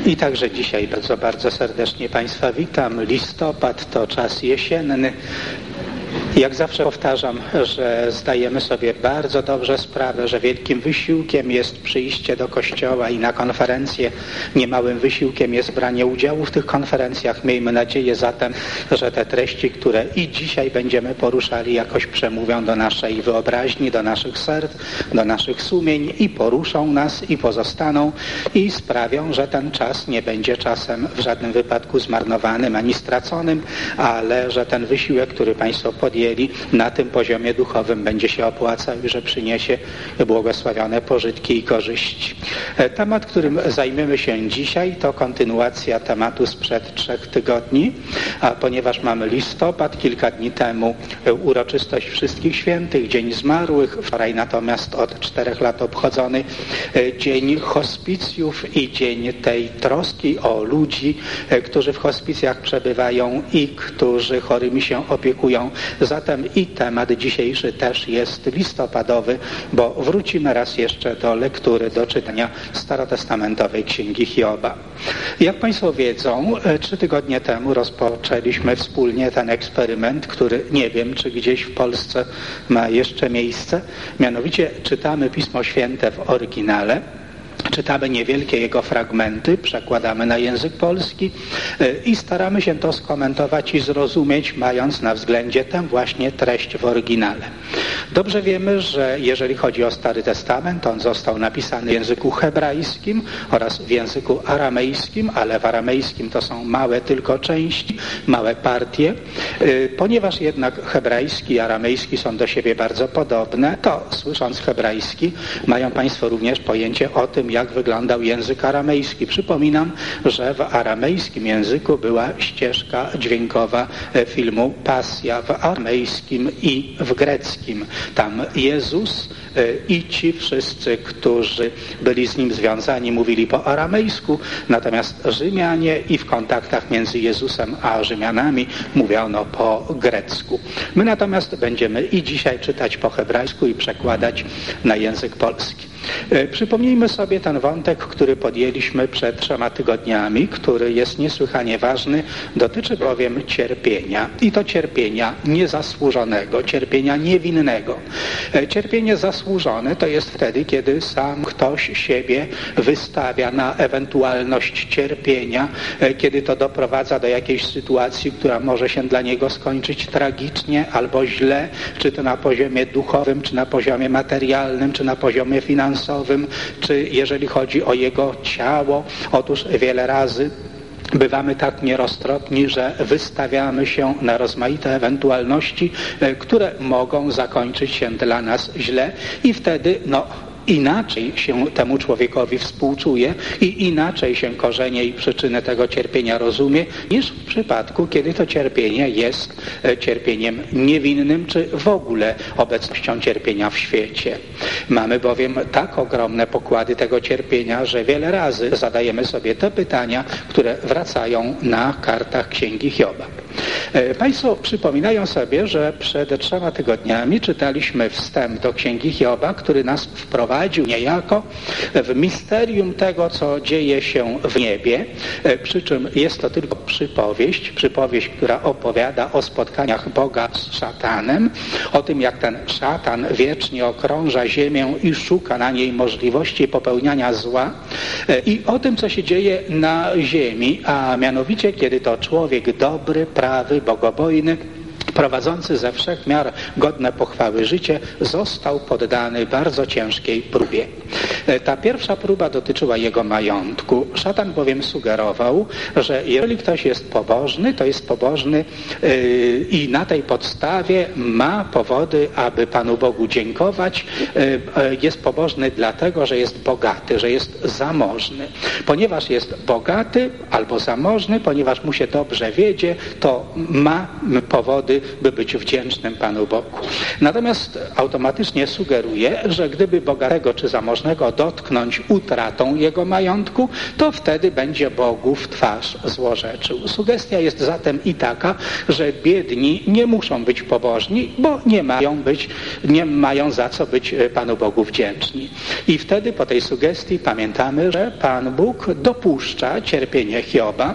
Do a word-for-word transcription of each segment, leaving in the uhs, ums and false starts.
I także dzisiaj bardzo, bardzo serdecznie Państwa witam. Listopad to czas jesienny. Jak zawsze powtarzam, że zdajemy sobie bardzo dobrze sprawę, że wielkim wysiłkiem jest przyjście do kościoła i na konferencje. Niemałym wysiłkiem jest branie udziału w tych konferencjach. Miejmy nadzieję zatem, że te treści, które i dzisiaj będziemy poruszali, jakoś przemówią do naszej wyobraźni, do naszych serc, do naszych sumień i poruszą nas i pozostaną i sprawią, że ten czas nie będzie czasem w żadnym wypadku zmarnowanym ani straconym, ale że ten wysiłek, który Państwo podjęli na tym poziomie duchowym będzie się opłacał i że przyniesie błogosławione pożytki i korzyści. Temat, którym zajmiemy się dzisiaj, to kontynuacja tematu sprzed trzech tygodni, a ponieważ mamy listopad, kilka dni temu uroczystość Wszystkich Świętych, Dzień Zmarłych, wczoraj natomiast od czterech lat obchodzony Dzień Hospicjów i Dzień tej troski o ludzi, którzy w hospicjach przebywają i którzy chorymi się opiekują. Zatem i temat dzisiejszy też jest listopadowy, bo wrócimy raz jeszcze do lektury, do czytania starotestamentowej Księgi Hioba. Jak Państwo wiedzą, trzy tygodnie temu rozpoczęliśmy wspólnie ten eksperyment, który nie wiem, czy gdzieś w Polsce ma jeszcze miejsce. Mianowicie czytamy Pismo Święte w oryginale. Czytamy niewielkie jego fragmenty, przekładamy na język polski i staramy się to skomentować i zrozumieć, mając na względzie tę właśnie treść w oryginale. Dobrze wiemy, że jeżeli chodzi o Stary Testament, on został napisany w języku hebrajskim oraz w języku aramejskim, ale w aramejskim to są małe tylko części, małe partie. Ponieważ jednak hebrajski i aramejski są do siebie bardzo podobne, to słysząc hebrajski mają Państwo również pojęcie o tym, jak wyglądał język aramejski. Przypominam, że w aramejskim języku była ścieżka dźwiękowa filmu Pasja w aramejskim i w greckim. Tam Jezus i ci wszyscy, którzy byli z nim związani, mówili po aramejsku, natomiast Rzymianie i w kontaktach między Jezusem a Rzymianami mówiono po grecku. My natomiast będziemy i dzisiaj czytać po hebrajsku i przekładać na język polski. Przypomnijmy sobie ten wątek, który podjęliśmy przed trzema tygodniami, który jest niesłychanie ważny, dotyczy bowiem cierpienia. I to cierpienia niezasłużonego, cierpienia niewinnego. Cierpienie zasłużone to jest wtedy, kiedy sam ktoś siebie wystawia na ewentualność cierpienia, kiedy to doprowadza do jakiejś sytuacji, która może się dla niego skończyć tragicznie albo źle, czy to na poziomie duchowym, czy na poziomie materialnym, czy na poziomie finansowym, czy jeżeli chodzi o jego ciało. Otóż wiele razy bywamy tak nieroztropni, że wystawiamy się na rozmaite ewentualności, które mogą zakończyć się dla nas źle i wtedy no inaczej się temu człowiekowi współczuje i inaczej się korzenie i przyczyny tego cierpienia rozumie, niż w przypadku, kiedy to cierpienie jest cierpieniem niewinnym, czy w ogóle obecnością cierpienia w świecie. Mamy bowiem tak ogromne pokłady tego cierpienia, że wiele razy zadajemy sobie te pytania, które wracają na kartach Księgi Hioba. Państwo przypominają sobie, że przed trzema tygodniami czytaliśmy wstęp do Księgi Hioba, który nas wprowadził niejako w misterium tego, co dzieje się w niebie, przy czym jest to tylko przypowieść, przypowieść, która opowiada o spotkaniach Boga z szatanem, o tym, jak ten szatan wiecznie okrąża ziemię i szuka na niej możliwości popełniania zła i o tym, co się dzieje na ziemi, a mianowicie, kiedy to człowiek dobry, prawy, bogobojny, prowadzący ze wszech miar godne pochwały życie, został poddany bardzo ciężkiej próbie. Ta pierwsza próba dotyczyła jego majątku. Szatan bowiem sugerował, że jeżeli ktoś jest pobożny, to jest pobożny yy, i na tej podstawie ma powody, aby Panu Bogu dziękować. Yy, jest pobożny dlatego, że jest bogaty, że jest zamożny. Ponieważ jest bogaty albo zamożny, ponieważ mu się dobrze wiedzie, to ma powody, by być wdzięcznym Panu Bogu. Natomiast automatycznie sugeruje, że gdyby bogatego czy zamożnego dotknąć utratą jego majątku, to wtedy będzie Bogu w twarz złorzeczył. Sugestia jest zatem i taka, że biedni nie muszą być pobożni, bo nie mają być, nie mają za co być Panu Bogu wdzięczni. I wtedy po tej sugestii pamiętamy, że Pan Bóg dopuszcza cierpienie Hioba,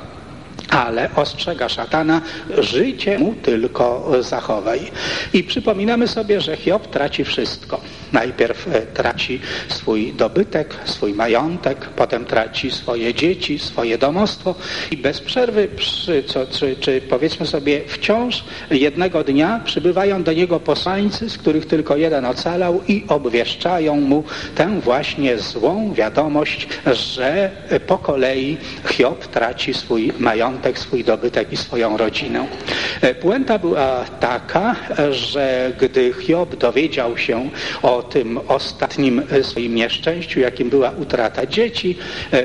ale ostrzega szatana, życie mu tylko zachowaj. I przypominamy sobie, że Hiob traci wszystko. Najpierw traci swój dobytek, swój majątek, potem traci swoje dzieci, swoje domostwo i bez przerwy, przy, co, czy, czy powiedzmy sobie wciąż jednego dnia przybywają do niego posłańcy, z których tylko jeden ocalał i obwieszczają mu tę właśnie złą wiadomość, że po kolei Hiob traci swój majątek, swój dobytek i swoją rodzinę. Puenta była taka, że gdy Hiob dowiedział się o tym ostatnim swoim nieszczęściu, jakim była utrata dzieci,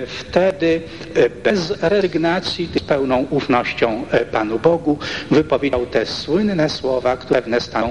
wtedy bez rezygnacji, z pełną ufnością Panu Bogu wypowiedział te słynne słowa, które pewne staną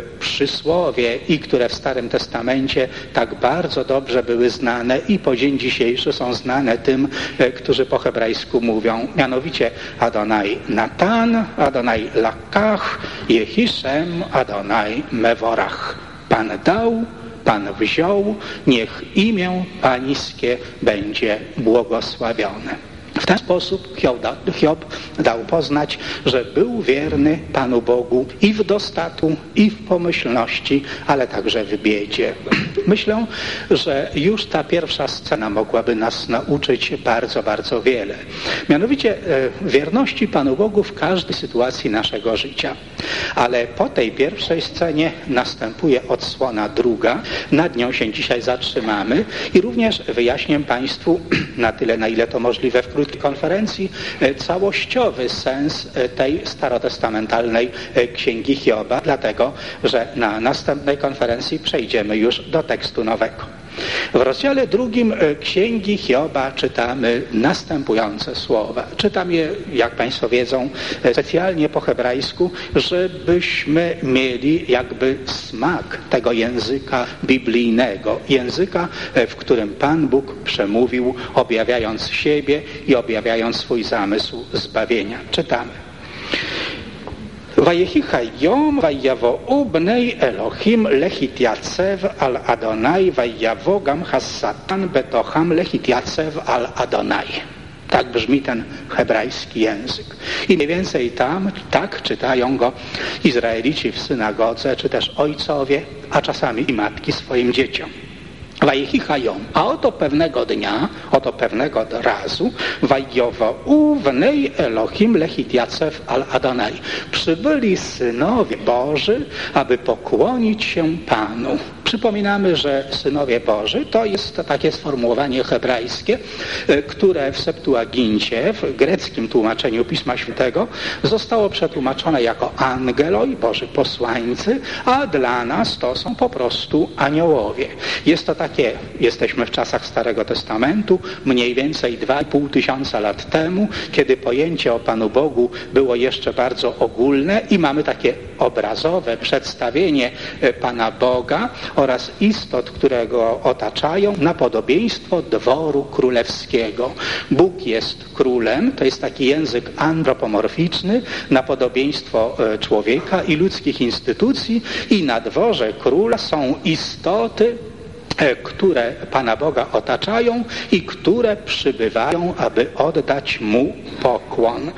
przysłowie i które w Starym Testamencie tak bardzo dobrze były znane i po dzień dzisiejszy są znane tym, którzy po hebrajsku mówią, mianowicie Adonai Natan, Adonai Lakach, Jehishem, Adonai Mevorach. Pan dał, Pan wziął, niech imię Pańskie będzie błogosławione. W ten sposób Hiob, da, Hiob dał poznać, że był wierny Panu Bogu i w dostatku, i w pomyślności, ale także w biedzie. Myślę, że już ta pierwsza scena mogłaby nas nauczyć bardzo, bardzo wiele. Mianowicie wierności Panu Bogu w każdej sytuacji naszego życia. Ale po tej pierwszej scenie następuje odsłona druga. Nad nią się dzisiaj zatrzymamy i również wyjaśnię Państwu na tyle, na ile to możliwe w krótkiej konferencji, całościowy sens tej starotestamentalnej Księgi Hioba, dlatego, że na następnej konferencji przejdziemy już do tekstu nowego. W rozdziale drugim Księgi Hioba czytamy następujące słowa. Czytam je, jak Państwo wiedzą, specjalnie po hebrajsku, żebyśmy mieli jakby smak tego języka biblijnego. Języka, w którym Pan Bóg przemówił, objawiając siebie i objawiając swój zamysł zbawienia. Czytamy. Vayehi hayom vayavo'u bnei Elohim lehityacev al Adonai vayavo gam hassatan betocham lehityacev al Adonai. Tak brzmi ten hebrajski język. I mniej więcej tam tak czytają go Izraelici w synagodze, czy też ojcowie, a czasami i matki swoim dzieciom. Vayehi hayom. A oto pewnego dnia, oto pewnego razu, vayavo'u bnei Elohim lehityacev al Adonai. Przybyli synowie Boży, aby pokłonić się Panu. Przypominamy, że synowie Boży to jest takie sformułowanie hebrajskie, które w Septuagincie, w greckim tłumaczeniu Pisma Świętego, zostało przetłumaczone jako angeloi, Boży posłańcy, a dla nas to są po prostu aniołowie. Jest to takie, jesteśmy w czasach Starego Testamentu, mniej więcej dwa i pół tysiąca lat temu, kiedy pojęcie o Panu Bogu było jeszcze bardzo ogólne i mamy takie obrazowe przedstawienie Pana Boga oraz istot, które go otaczają, na podobieństwo dworu królewskiego. Bóg jest królem, to jest taki język antropomorficzny, na podobieństwo człowieka i ludzkich instytucji, i na dworze króla są istoty, które Pana Boga otaczają i które przybywają, aby oddać Mu pokłon.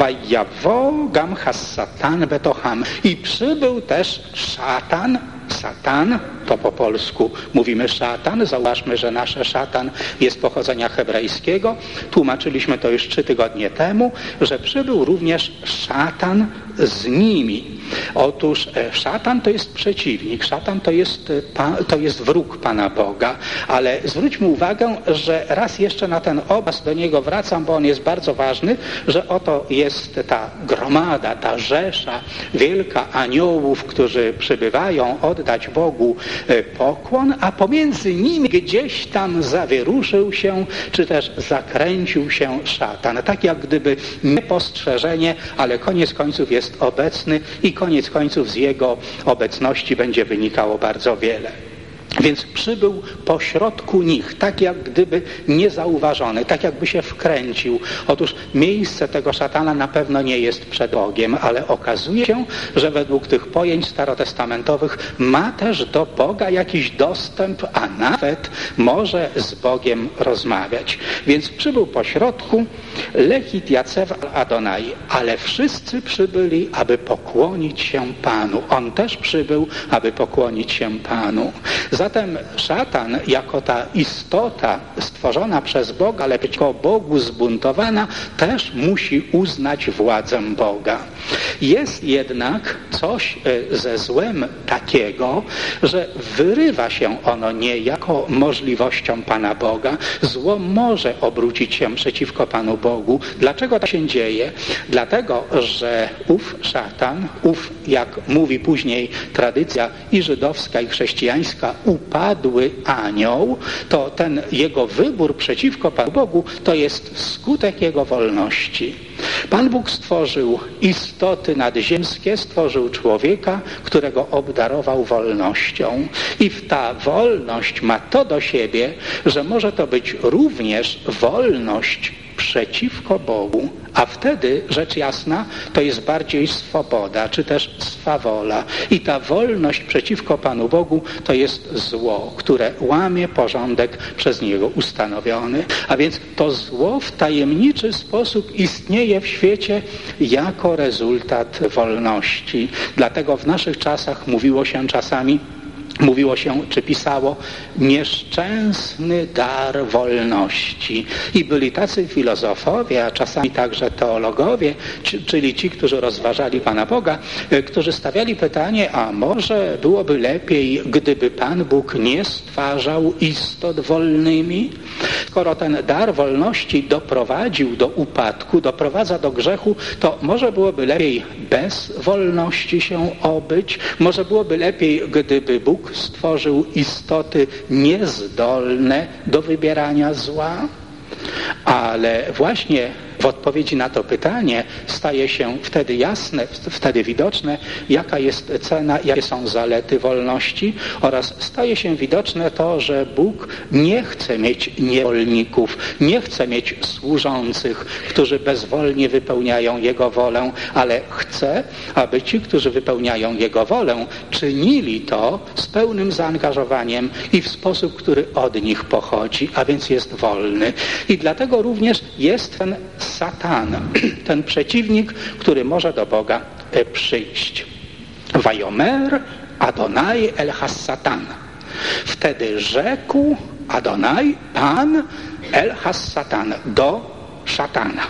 Vayavo gam hassatan betocham. I przybył też szatan, Satan, to po polsku mówimy szatan, zauważmy, że nasze szatan jest pochodzenia hebrajskiego. Tłumaczyliśmy to już trzy tygodnie temu, że przybył również szatan z nimi. Otóż szatan to jest przeciwnik, szatan to jest, to jest wróg Pana Boga, ale zwróćmy uwagę, że raz jeszcze na ten obraz do niego wracam, bo on jest bardzo ważny, że oto jest ta gromada, ta rzesza wielka aniołów, którzy przybywają oddać Bogu pokłon, a pomiędzy nimi gdzieś tam zawieruszył się, czy też zakręcił się szatan. Tak jak gdyby niepostrzeżenie, ale koniec końców jest obecny i koniec końców z jego obecności będzie wynikało bardzo wiele. Więc przybył pośrodku nich, tak jak gdyby niezauważony, tak jakby się wkręcił. Otóż miejsce tego szatana na pewno nie jest przed Bogiem, ale okazuje się, że według tych pojęć starotestamentowych ma też do Boga jakiś dostęp, a nawet może z Bogiem rozmawiać. Więc przybył pośrodku Lechit Jacew Adonai, ale wszyscy przybyli, aby pokłonić się Panu. On też przybył, aby pokłonić się Panu. Zatem szatan, jako ta istota stworzona przez Boga, ale przeciwko Bogu zbuntowana, też musi uznać władzę Boga. Jest jednak coś ze złem takiego, że wyrywa się ono niejako możliwością Pana Boga. Zło może obrócić się przeciwko Panu Bogu. Dlaczego tak się dzieje? Dlatego, że ów szatan, ów, jak mówi później tradycja i żydowska, i chrześcijańska, upadły anioł, to ten jego wybór przeciwko Panu Bogu to jest skutek jego wolności. Pan Bóg stworzył istoty nadziemskie, stworzył człowieka, którego obdarował wolnością. I ta wolność ma to do siebie, że może to być również wolność przeciwko Bogu, a wtedy, rzecz jasna, to jest bardziej swoboda, czy też swawola. I ta wolność przeciwko Panu Bogu to jest zło, które łamie porządek przez Niego ustanowiony. A więc to zło w tajemniczy sposób istnieje w świecie jako rezultat wolności. Dlatego w naszych czasach mówiło się czasami, Mówiło się, czy pisało, nieszczęsny dar wolności. I byli tacy filozofowie, a czasami także teologowie, czyli ci, którzy rozważali Pana Boga, którzy stawiali pytanie, a może byłoby lepiej, gdyby Pan Bóg nie stwarzał istot wolnymi? Skoro ten dar wolności doprowadził do upadku, doprowadza do grzechu, to może byłoby lepiej bez wolności się obyć? Może byłoby lepiej, gdyby Bóg stworzył istoty niezdolne do wybierania zła? Ale właśnie w odpowiedzi na to pytanie staje się wtedy jasne, wtedy widoczne, jaka jest cena, jakie są zalety wolności, oraz staje się widoczne to, że Bóg nie chce mieć niewolników, nie chce mieć służących, którzy bezwolnie wypełniają Jego wolę, ale chce, aby ci, którzy wypełniają Jego wolę, czynili to z pełnym zaangażowaniem i w sposób, który od nich pochodzi, a więc jest wolny. I dlatego również jest ten Satan, ten przeciwnik, który może do Boga przyjść. Vayomer Adonai el Hassatan. Wtedy rzekł Adonai, Pan, el Hassatan, do szatana.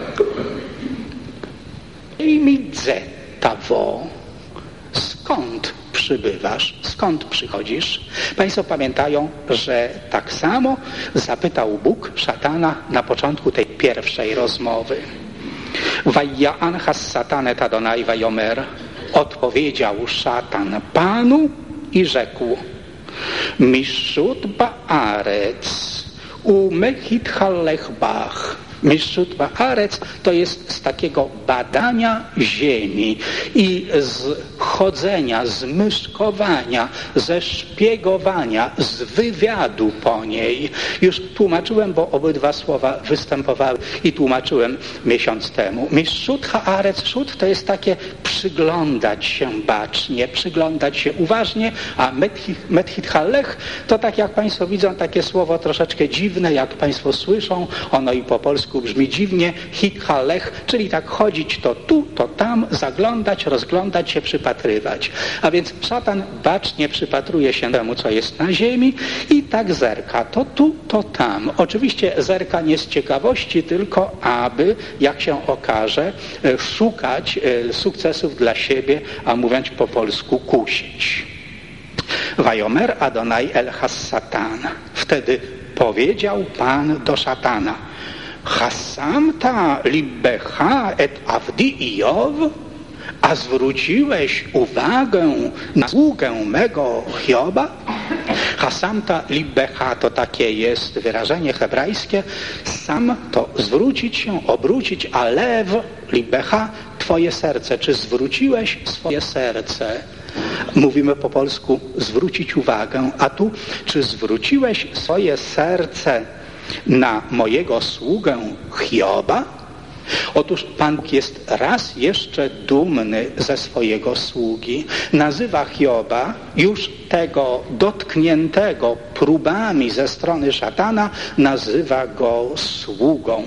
I midzę tawo. Skąd przybywasz? Skąd przychodzisz? Państwo pamiętają, że tak samo zapytał Bóg szatana na początku tej pierwszej rozmowy. Vaya'an hassatanet Adonai vayomer. Odpowiedział szatan Panu i rzekł: Mishut ba'arec umechit halechbach. Mishut ba'arec to jest z takiego badania ziemi i z chodzenia, z myszkowania, ze szpiegowania, z wywiadu po niej. Już tłumaczyłem, bo obydwa słowa występowały i tłumaczyłem miesiąc temu. Mishut ha'arec, szut to jest takie przyglądać się bacznie, przyglądać się uważnie, a methit halech to tak jak Państwo widzą takie słowo troszeczkę dziwne, jak Państwo słyszą, ono i po polsku brzmi dziwnie, hit halech, czyli tak chodzić to tu, to tam, zaglądać, rozglądać się, przypatrywać. A więc szatan bacznie przypatruje się temu, co jest na ziemi i tak zerka, to tu, to tam. Oczywiście zerka nie z ciekawości, tylko aby, jak się okaże, szukać sukcesów dla siebie, a mówiąc po polsku, kusić. Vayomer Adonai el Hassatan. Wtedy powiedział Pan do szatana: Hassamta libbecha et avdi Iow? A zwróciłeś uwagę na sługę mego Hioba? Hasamta libbecha to takie jest wyrażenie hebrajskie. Sam to zwrócić się, obrócić, a lew libbecha twoje serce. Czy zwróciłeś swoje serce Mówimy po polsku zwrócić uwagę, a tu czy zwróciłeś swoje serce na mojego sługę Hioba? Otóż Pan Bóg jest raz jeszcze dumny ze swojego sługi. Nazywa Hioba, już tego dotkniętego próbami ze strony szatana, nazywa go sługą.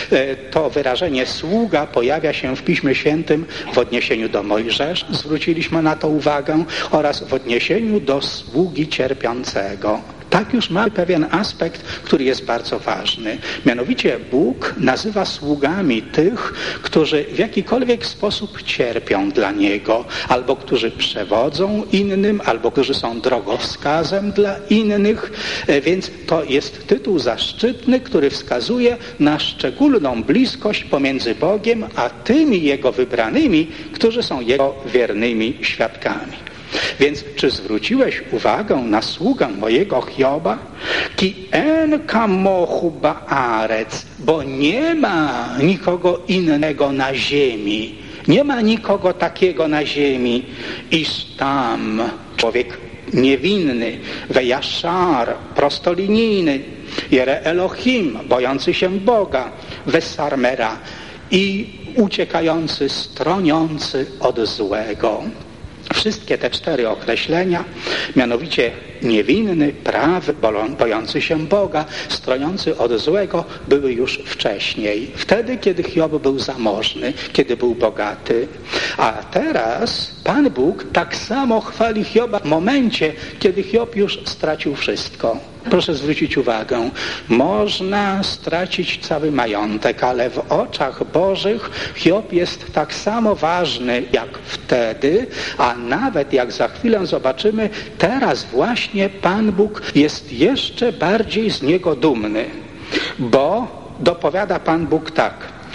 To wyrażenie sługa pojawia się w Piśmie Świętym w odniesieniu do Mojżesza, zwróciliśmy na to uwagę, oraz w odniesieniu do sługi cierpiącego. Tak już mamy pewien aspekt, który jest bardzo ważny. Mianowicie Bóg nazywa sługami tych, którzy w jakikolwiek sposób cierpią dla Niego, albo którzy przewodzą innym, albo którzy są drogowskazem dla innych. Więc to jest tytuł zaszczytny, który wskazuje na szczególną bliskość pomiędzy Bogiem a tymi Jego wybranymi, którzy są Jego wiernymi świadkami. Więc czy zwróciłeś uwagę na sługę mojego Hioba? Ki en kamochu ba'arec, bo nie ma nikogo innego na ziemi. Nie ma nikogo takiego na ziemi, iż tam człowiek niewinny, wejaszar, prostolinijny, jere Elohim, bojący się Boga, wesarmera i uciekający, stroniący od złego. Wszystkie te cztery określenia, mianowicie niewinny, prawy, bojący się Boga, stroniący od złego, były już wcześniej. Wtedy, kiedy Hiob był zamożny, kiedy był bogaty. A teraz Pan Bóg tak samo chwali Hioba w momencie, kiedy Hiob już stracił wszystko. Proszę zwrócić uwagę, można stracić cały majątek, ale w oczach Bożych Hiob jest tak samo ważny jak wtedy, a nawet jak za chwilę zobaczymy, teraz właśnie Pan Bóg jest jeszcze bardziej z niego dumny, bo dopowiada Pan Bóg tak: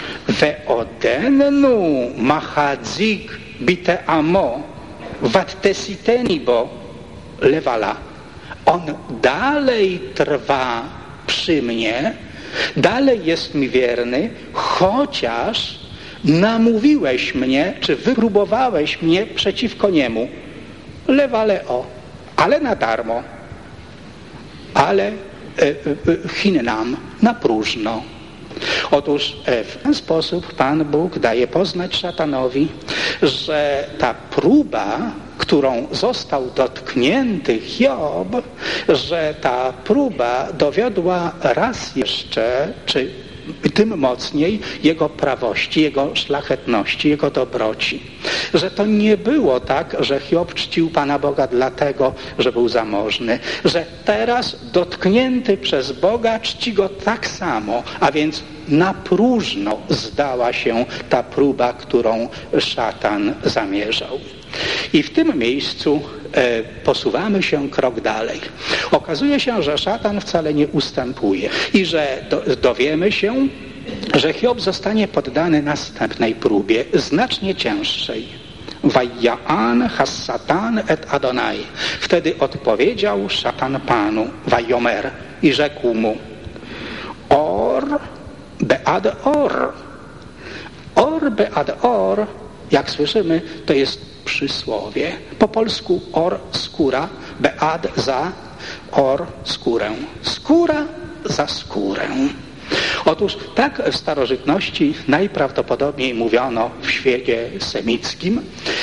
Ve'odenu mahadzik bite amo vattesiteni bo lewala. On dalej trwa przy mnie, dalej jest mi wierny, chociaż namówiłeś mnie, czy wypróbowałeś mnie przeciwko niemu. Lewale o, ale na darmo, ale e, e, hinnam, na próżno. Otóż w ten sposób Pan Bóg daje poznać szatanowi, że ta próba, którą został dotknięty Hiob, że ta próba dowiodła raz jeszcze, czy tym mocniej jego prawości, jego szlachetności, jego dobroci. Że to nie było tak, że Hiob czcił Pana Boga dlatego, że był zamożny. Że teraz dotknięty przez Boga czci Go tak samo, a więc na próżno zdała się ta próba, którą szatan zamierzał. I w tym miejscu e, posuwamy się krok dalej. Okazuje się, że szatan wcale nie ustępuje i że do, dowiemy się, że Hiob zostanie poddany następnej próbie, znacznie cięższej. Vajja'an has-satan et Adonai. Wtedy odpowiedział szatan Panu, Vajomer, i rzekł mu: Or bead or. Or bead or, jak słyszymy, to jest przysłowie. Po polsku or, skóra, bead za, or, skórę. Skóra za skórę. Otóż tak w starożytności najprawdopodobniej mówiono w świecie semickim,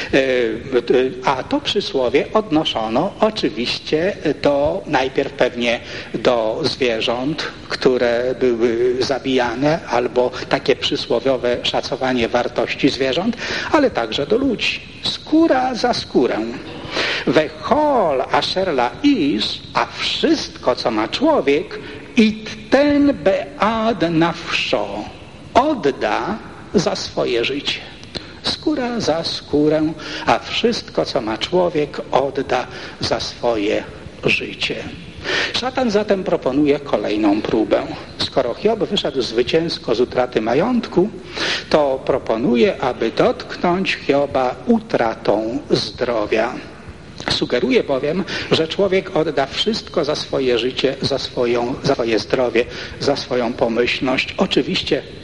a to przysłowie odnoszono oczywiście do, najpierw pewnie do zwierząt, które były zabijane, albo takie przysłowiowe szacowanie wartości zwierząt, ale także do ludzi. Skóra za skórę. Wechol asher laish, a wszystko, co ma człowiek, i ten bead nafszo, odda za swoje życie. Skóra za skórę, a wszystko, co ma człowiek, odda za swoje życie. Szatan zatem proponuje kolejną próbę. Skoro Hiob wyszedł zwycięsko z utraty majątku, to proponuje, aby dotknąć Hioba utratą zdrowia. Sugeruje bowiem, że człowiek odda wszystko za swoje życie, za, swoją, za swoje zdrowie, za swoją pomyślność. Oczywiście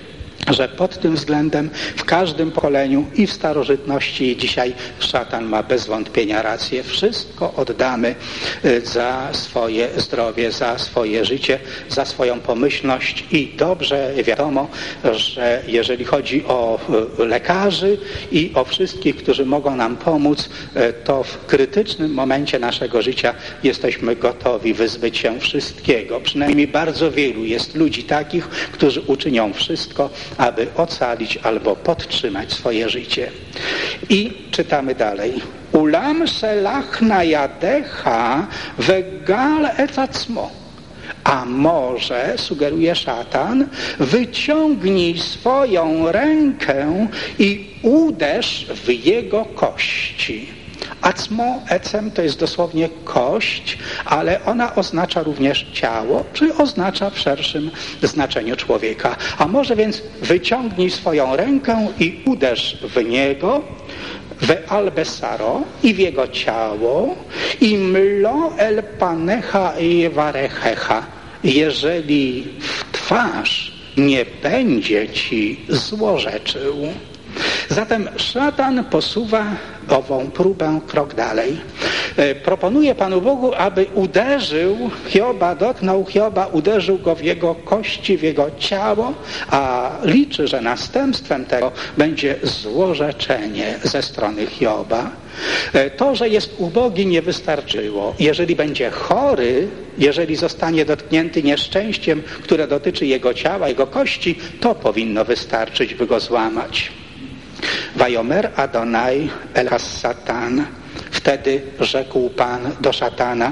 że pod tym względem w każdym pokoleniu i w starożytności i dzisiaj szatan ma bez wątpienia rację. Wszystko oddamy za swoje zdrowie, za swoje życie, za swoją pomyślność i dobrze wiadomo, że jeżeli chodzi o lekarzy i o wszystkich, którzy mogą nam pomóc, to w krytycznym momencie naszego życia jesteśmy gotowi wyzbyć się wszystkiego. Przynajmniej bardzo wielu jest ludzi takich, którzy uczynią wszystko, aby ocalić albo podtrzymać swoje życie. I czytamy dalej. Ulam selach na jadecha wegal etacmo. A może, sugeruje szatan, wyciągnij swoją rękę i uderz w jego kości. Acmo, ecem to jest dosłownie kość, ale ona oznacza również ciało, czy oznacza w szerszym znaczeniu człowieka. A może więc wyciągnij swoją rękę i uderz w niego, w albesaro i w jego ciało i mlo el panecha i warechecha, jeżeli w twarz nie będzie ci złorzeczył. Zatem szatan posuwa ową próbę krok dalej. Proponuje Panu Bogu, aby uderzył Hioba, dotknął Hioba, uderzył go w jego kości, w jego ciało, a liczy, że następstwem tego będzie złorzeczenie ze strony Hioba. To, że jest ubogi, nie wystarczyło. Jeżeli będzie chory, jeżeli zostanie dotknięty nieszczęściem, które dotyczy jego ciała, jego kości, to powinno wystarczyć, by go złamać. Vajomer Adonai el Satan. Wtedy rzekł Pan do szatana: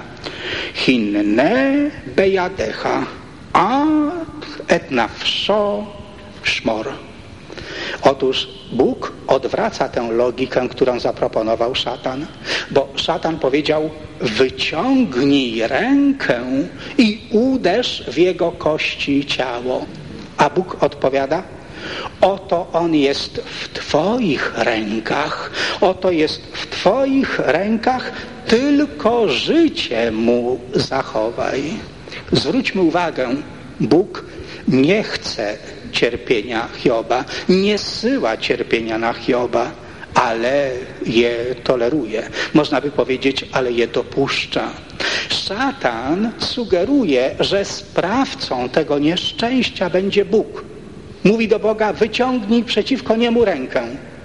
Hinne bejadecha a et nafsho szmor. Otóż Bóg odwraca tę logikę, którą zaproponował szatan, bo szatan powiedział: wyciągnij rękę i uderz w jego kości i ciało. A Bóg odpowiada: oto on jest w Twoich rękach, oto jest w Twoich rękach, tylko życie mu zachowaj. Zwróćmy uwagę, Bóg nie chce cierpienia Hioba, nie zsyła cierpienia na Hioba, ale je toleruje. Można by powiedzieć, ale je dopuszcza. Szatan sugeruje, że sprawcą tego nieszczęścia będzie Bóg. Mówi do Boga: wyciągnij przeciwko niemu rękę.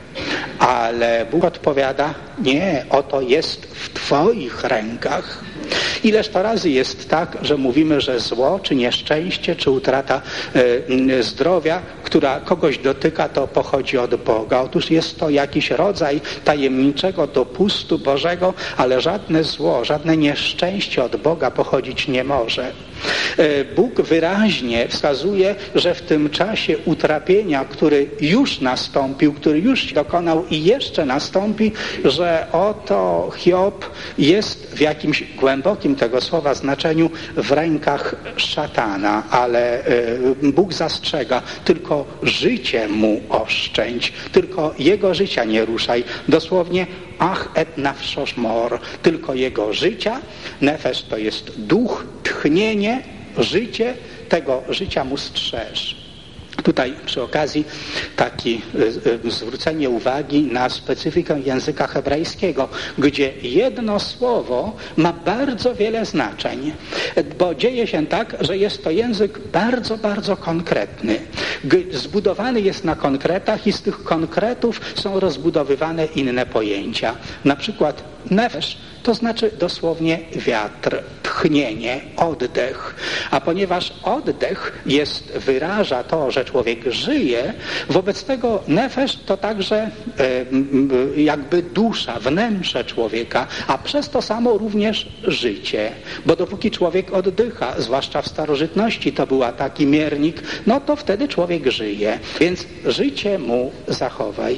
Ale Bóg odpowiada: nie, oto jest w Twoich rękach. Ileż to razy jest tak, że mówimy, że zło, czy nieszczęście, czy utrata e, zdrowia, która kogoś dotyka, to pochodzi od Boga. Otóż jest to jakiś rodzaj tajemniczego dopustu Bożego, ale żadne zło, żadne nieszczęście od Boga pochodzić nie może. E, Bóg wyraźnie wskazuje, że w tym czasie utrapienia, który już nastąpił, który już się dokonał i jeszcze nastąpi, że oto Hiob jest w jakimś głębokim tego słowa znaczeniu w rękach szatana, ale Bóg zastrzega: tylko życie mu oszczędź, tylko jego życia nie ruszaj. Dosłownie ach et nafshosh mor, tylko jego życia. Nefesh to jest duch, tchnienie, życie, tego życia mu strzeż. Tutaj przy okazji takie zwrócenie uwagi na specyfikę języka hebrajskiego, gdzie jedno słowo ma bardzo wiele znaczeń, bo dzieje się tak, że jest to język bardzo, bardzo konkretny. Zbudowany jest na konkretach i z tych konkretów są rozbudowywane inne pojęcia. Na przykład nefesh to znaczy dosłownie wiatr, tchnienie, oddech. A ponieważ oddech jest, wyraża to, że człowiek żyje, wobec tego nefesh to także e, jakby dusza, wnętrze człowieka, a przez to samo również życie. Bo dopóki człowiek oddycha, zwłaszcza w starożytności to był taki miernik, no to wtedy człowiek żyje. Więc życie mu zachowaj.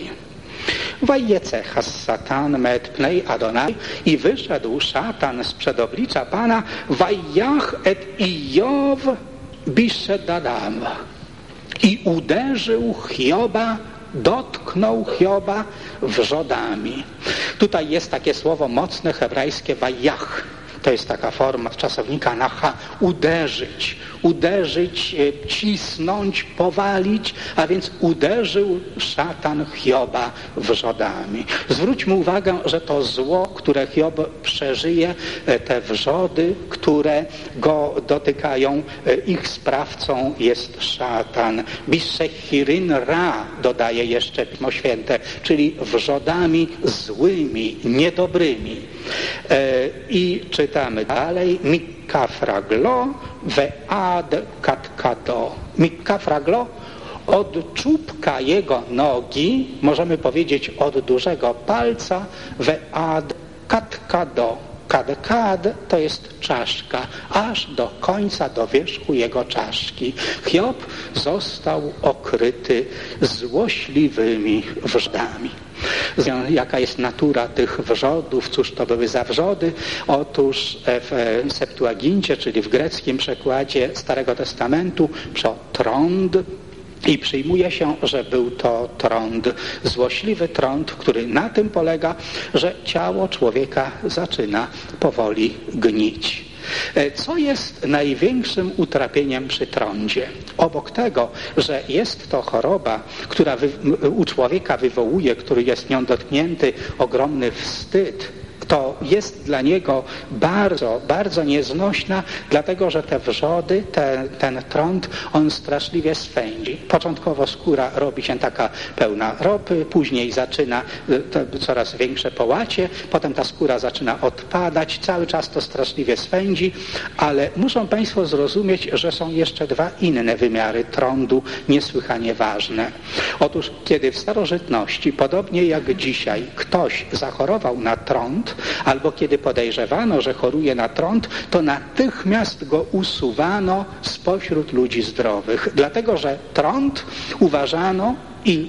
Wajjece Satan met pnei Adonai, i wyszedł szatan sprzed oblicza Pana, wajjach et Ijow biszedadam, i uderzył Hioba, dotknął Hioba wrzodami. Tutaj jest takie słowo mocne hebrajskie wajjach. To jest taka forma czasownika na H. Uderzyć. Uderzyć, cisnąć, powalić, a więc uderzył szatan Hioba wrzodami. Zwróćmy uwagę, że to zło, które Hiob przeżyje, te wrzody, które go dotykają, ich sprawcą jest szatan. Bishechirin Ra, dodaje jeszcze Pismo Święte, czyli wrzodami złymi, niedobrymi. I czytamy dalej, Mikkafraglo ve ad katkado. Mikkafraglo, od czubka jego nogi, możemy powiedzieć od dużego palca, ve ad katkado. Kadkad to jest czaszka, aż do końca, do wierzchu jego czaszki. Hiob został okryty złośliwymi wrzodami. Jaka jest natura tych wrzodów? Cóż to były za wrzody? Otóż w Septuagincie, czyli w greckim przekładzie Starego Testamentu, to trąd. I przyjmuje się, że był to trąd, złośliwy trąd, który na tym polega, że ciało człowieka zaczyna powoli gnić. Co jest największym utrapieniem przy trądzie? Obok tego, że jest to choroba, która u człowieka wywołuje, który jest nią dotknięty, ogromny wstyd, to jest dla niego bardzo, bardzo nieznośna, dlatego że te wrzody, te, ten trąd, on straszliwie swędzi. Początkowo skóra robi się taka pełna ropy, później zaczyna coraz większe połacie, potem ta skóra zaczyna odpadać, cały czas to straszliwie swędzi, ale muszą Państwo zrozumieć, że są jeszcze dwa inne wymiary trądu, niesłychanie ważne. Otóż, kiedy w starożytności, podobnie jak dzisiaj, ktoś zachorował na trąd, albo kiedy podejrzewano, że choruje na trąd, to natychmiast go usuwano spośród ludzi zdrowych. Dlatego, że trąd uważano i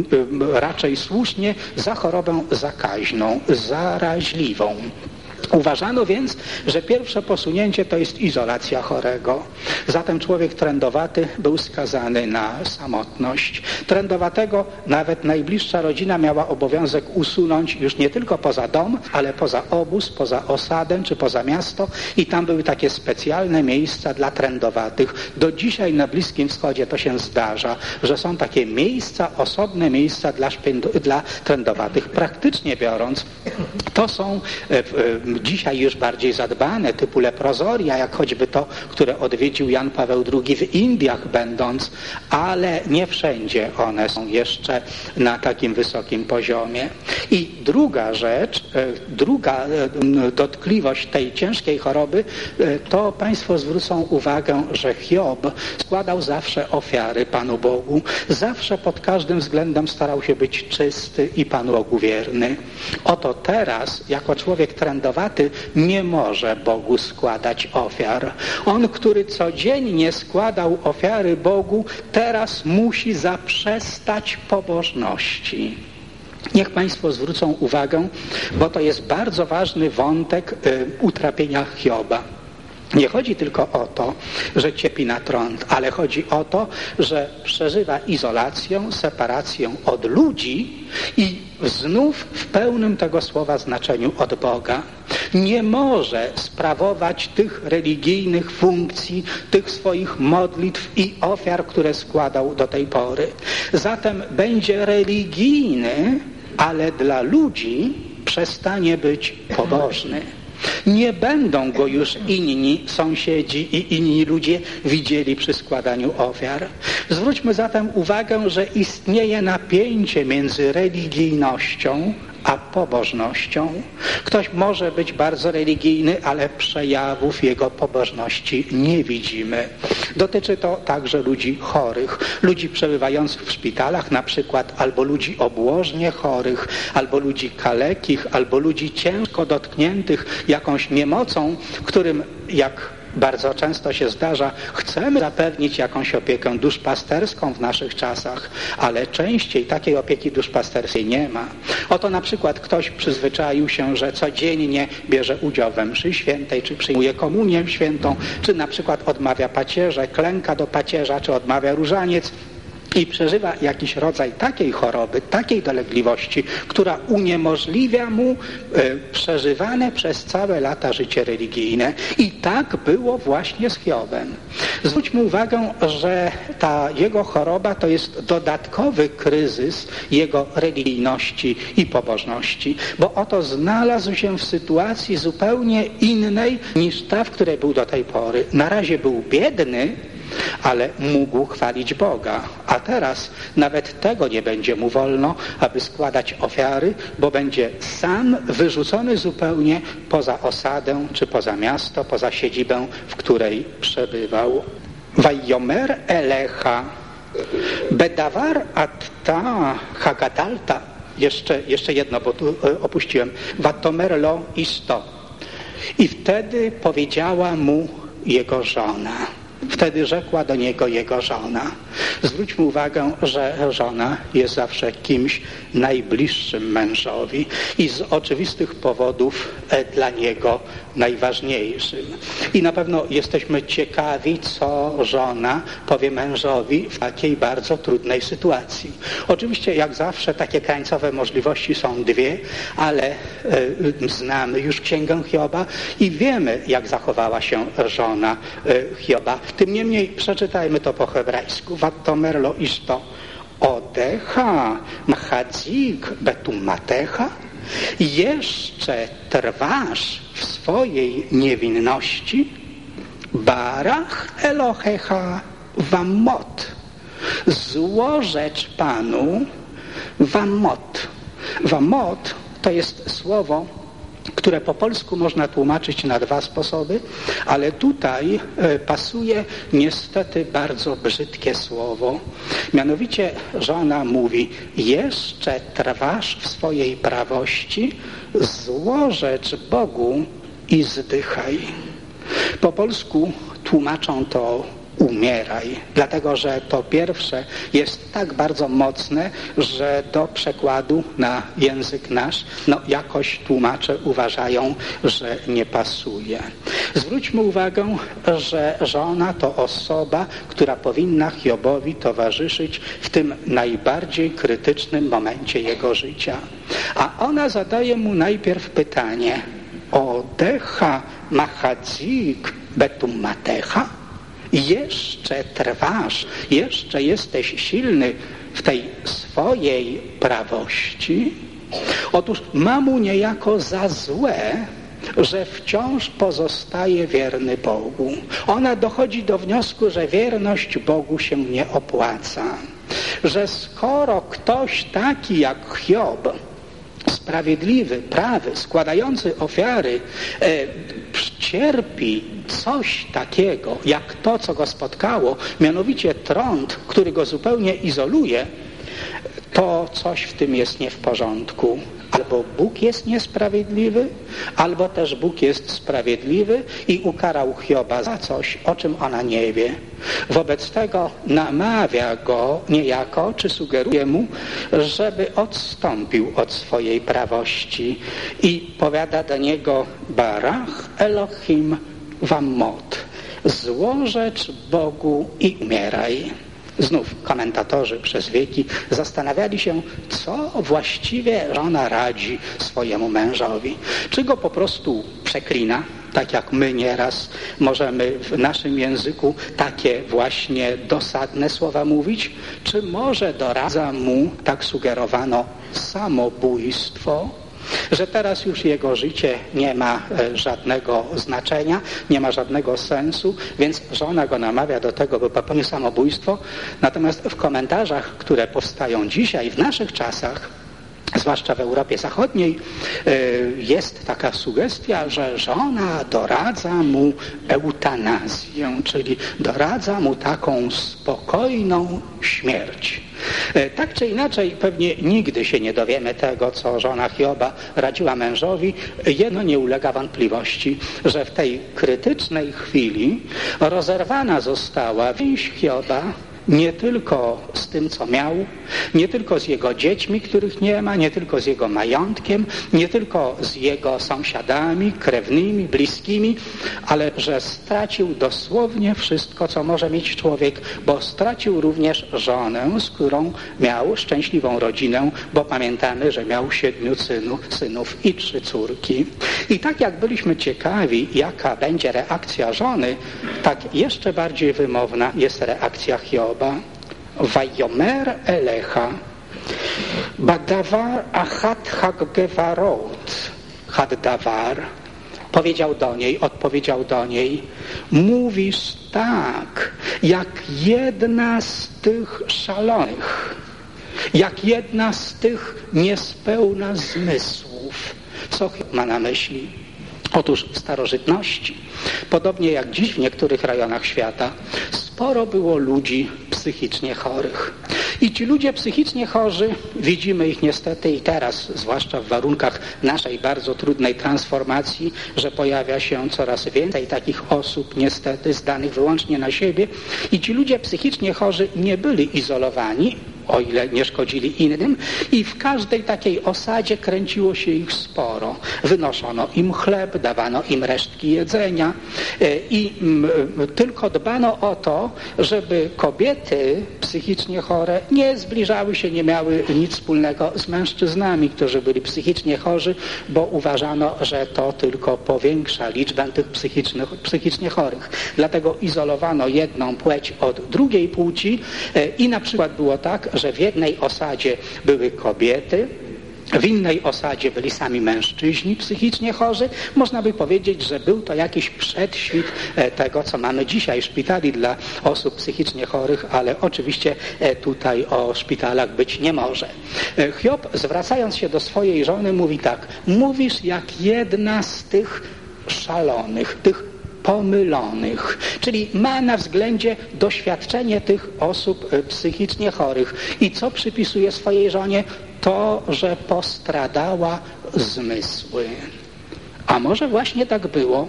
raczej słusznie za chorobę zakaźną, zaraźliwą. Uważano więc, że pierwsze posunięcie to jest izolacja chorego. Zatem człowiek trędowaty był skazany na samotność. Trędowatego nawet najbliższa rodzina miała obowiązek usunąć już nie tylko poza dom, ale poza obóz, poza osadę czy poza miasto i tam były takie specjalne miejsca dla trędowatych. Do dzisiaj na Bliskim Wschodzie to się zdarza, że są takie miejsca, osobne miejsca dla, szpędu, dla trędowatych. Praktycznie biorąc, to są dzisiaj już bardziej zadbane, typu leprozoria, jak choćby to, które odwiedził Jan Paweł drugi w Indiach będąc, ale nie wszędzie one są jeszcze na takim wysokim poziomie. I druga rzecz, druga dotkliwość tej ciężkiej choroby, to Państwo zwrócą uwagę, że Hiob składał zawsze ofiary Panu Bogu. Zawsze pod każdym względem starał się być czysty i Panu Bogu wierny. Oto teraz, jako człowiek trędowaty, nie może Bogu składać ofiar. On, który codziennie składał ofiary Bogu, teraz musi zaprzestać pobożności. Niech Państwo zwrócą uwagę, bo to jest bardzo ważny wątek y, utrapienia Hioba. Nie chodzi tylko o to, że cierpi na trąd, ale chodzi o to, że przeżywa izolację, separację od ludzi i znów w pełnym tego słowa znaczeniu od Boga. Nie może sprawować tych religijnych funkcji, tych swoich modlitw i ofiar, które składał do tej pory. Zatem będzie religijny, ale dla ludzi przestanie być pobożny. Nie będą go już inni sąsiedzi i inni ludzie widzieli przy składaniu ofiar. Zwróćmy zatem uwagę, że istnieje napięcie między religijnością a pobożnością. Ktoś może być bardzo religijny, ale przejawów jego pobożności nie widzimy. Dotyczy to także ludzi chorych, ludzi przebywających w szpitalach na przykład, albo ludzi obłożnie chorych, albo ludzi kalekich, albo ludzi ciężko dotkniętych jakąś niemocą, którym jak bardzo często się zdarza, chcemy zapewnić jakąś opiekę duszpasterską w naszych czasach, ale częściej takiej opieki duszpasterskiej nie ma. Oto na przykład ktoś przyzwyczaił się, że codziennie bierze udział we mszy świętej, czy przyjmuje komunię świętą, czy na przykład odmawia pacierze, klęka do pacierza, czy odmawia różaniec. i przeżywa jakiś rodzaj takiej choroby, takiej dolegliwości, która uniemożliwia mu e, przeżywane przez całe lata życie religijne. I tak było właśnie z Hiobem. Zwróćmy uwagę, że ta jego choroba to jest dodatkowy kryzys jego religijności i pobożności, bo oto znalazł się w sytuacji zupełnie innej niż ta, w której był do tej pory. Na razie był biedny, ale mógł chwalić Boga. A teraz nawet tego nie będzie mu wolno, aby składać ofiary, bo będzie sam wyrzucony zupełnie poza osadę, czy poza miasto, poza siedzibę, w której przebywał. Vajomer elecha bedawar atta hagadalta. Jeszcze, jeszcze jedno, bo tu opuściłem. Vatomer lo isto. I wtedy powiedziała mu jego żona. Wtedy rzekła do niego jego żona. Zwróćmy uwagę, że żona jest zawsze kimś najbliższym mężowi i z oczywistych powodów dla niego najważniejszym. I na pewno jesteśmy ciekawi, co żona powie mężowi w takiej bardzo trudnej sytuacji. Oczywiście, jak zawsze, takie krańcowe możliwości są dwie, ale y, znamy już księgę Hioba i wiemy, jak zachowała się żona y, Hioba. Tym niemniej przeczytajmy to po hebrajsku. Vatomer lo isto odecha machadzik betumatecha. Jeszcze trwasz w swojej niewinności? Barach Elohecha Vamot. Złorzecz Panu Vamot. Vamot to jest słowo, które po polsku można tłumaczyć na dwa sposoby, ale tutaj pasuje niestety bardzo brzydkie słowo. Mianowicie żona mówi: jeszcze trwasz w swojej prawości, złorzecz Bogu i zdychaj. Po polsku tłumaczą to umieraj, dlatego że to pierwsze jest tak bardzo mocne, że do przekładu na język nasz no jakoś tłumacze uważają, że nie pasuje. Zwróćmy uwagę, że żona to osoba, która powinna Hiobowi towarzyszyć w tym najbardziej krytycznym momencie jego życia. A ona zadaje mu najpierw pytanie: odecha machadzik betumatecha? Jeszcze trwasz, jeszcze jesteś silny w tej swojej prawości? Otóż ma mu niejako za złe, że wciąż pozostaje wierny Bogu. Ona dochodzi do wniosku, że wierność Bogu się nie opłaca. Że skoro ktoś taki jak Hiob, sprawiedliwy, prawy, składający ofiary, e, cierpi coś takiego, jak to, co go spotkało, mianowicie trąd, który go zupełnie izoluje, to coś w tym jest nie w porządku. Albo Bóg jest niesprawiedliwy, albo też Bóg jest sprawiedliwy i ukarał Hioba za coś, o czym ona nie wie. Wobec tego namawia go niejako, czy sugeruje mu, żeby odstąpił od swojej prawości i powiada do niego: Barach Elohim Vamot. Złorzecz Bogu i umieraj. Znów komentatorzy przez wieki zastanawiali się, co właściwie żona radzi swojemu mężowi. Czy go po prostu przeklina, tak jak my nieraz możemy w naszym języku takie właśnie dosadne słowa mówić, czy może doradza mu, tak sugerowano, samobójstwo? Że teraz już jego życie nie ma żadnego znaczenia, nie ma żadnego sensu, więc żona go namawia do tego, by popełnił samobójstwo. Natomiast w komentarzach, które powstają dzisiaj, w naszych czasach, zwłaszcza w Europie Zachodniej, jest taka sugestia, że żona doradza mu eutanazję, czyli doradza mu taką spokojną śmierć. Tak czy inaczej, pewnie nigdy się nie dowiemy tego, co żona Hioba radziła mężowi. Jedno nie ulega wątpliwości, że w tej krytycznej chwili rozerwana została więź Hioba Nie tylko z tym, co miał, nie tylko z jego dziećmi, których nie ma, nie tylko z jego majątkiem, nie tylko z jego sąsiadami, krewnymi, bliskimi, ale że stracił dosłownie wszystko, co może mieć człowiek, bo stracił również żonę, z którą miał szczęśliwą rodzinę, bo pamiętamy, że miał siedmiu synów, synów i trzy córki. I tak jak byliśmy ciekawi, jaka będzie reakcja żony, tak jeszcze bardziej wymowna jest reakcja Hioba. Vayomer elecha badavar achat haggevarot haddavar. Powiedział do niej, odpowiedział do niej: mówisz tak, jak jedna z tych szalonych, jak jedna z tych niespełna zmysłów. Co ma na myśli? Otóż w starożytności, podobnie jak dziś w niektórych rejonach świata, sporo było ludzi psychicznie chorych. I ci ludzie psychicznie chorzy, widzimy ich niestety i teraz, zwłaszcza w warunkach naszej bardzo trudnej transformacji, że pojawia się coraz więcej takich osób niestety zdanych wyłącznie na siebie. I ci ludzie psychicznie chorzy nie byli izolowani, o ile nie szkodzili innym, i w każdej takiej osadzie kręciło się ich sporo. Wynoszono im chleb, dawano im resztki jedzenia i tylko dbano o to, żeby kobiety psychicznie chore nie zbliżały się, nie miały nic wspólnego z mężczyznami, którzy byli psychicznie chorzy, bo uważano, że to tylko powiększa liczbę tych psychicznych, psychicznie chorych. Dlatego izolowano jedną płeć od drugiej płci i na przykład było tak, że w jednej osadzie były kobiety, w innej osadzie byli sami mężczyźni psychicznie chorzy. Można by powiedzieć, że był to jakiś przedświt tego, co mamy dzisiaj, szpitali dla osób psychicznie chorych, ale oczywiście tutaj o szpitalach być nie może. Hiob, zwracając się do swojej żony, mówi tak: mówisz jak jedna z tych szalonych, tych pomylonych, czyli ma na względzie doświadczenie tych osób psychicznie chorych. I co przypisuje swojej żonie? To, że postradała zmysły. A może właśnie tak było,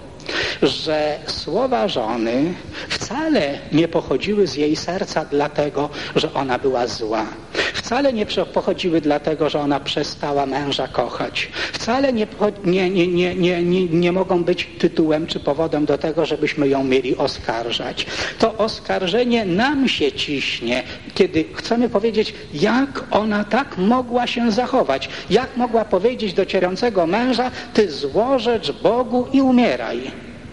że słowa żony wcale nie pochodziły z jej serca dlatego, że ona była zła. Wcale nie pochodziły dlatego, że ona przestała męża kochać. Wcale nie, nie, nie, nie, nie, nie, nie mogą być tytułem czy powodem do tego, żebyśmy ją mieli oskarżać. To oskarżenie nam się ciśnie, kiedy chcemy powiedzieć, jak ona tak mogła się zachować. Jak mogła powiedzieć do cierpiącego męża: ty złorzecz Bogu i umieraj.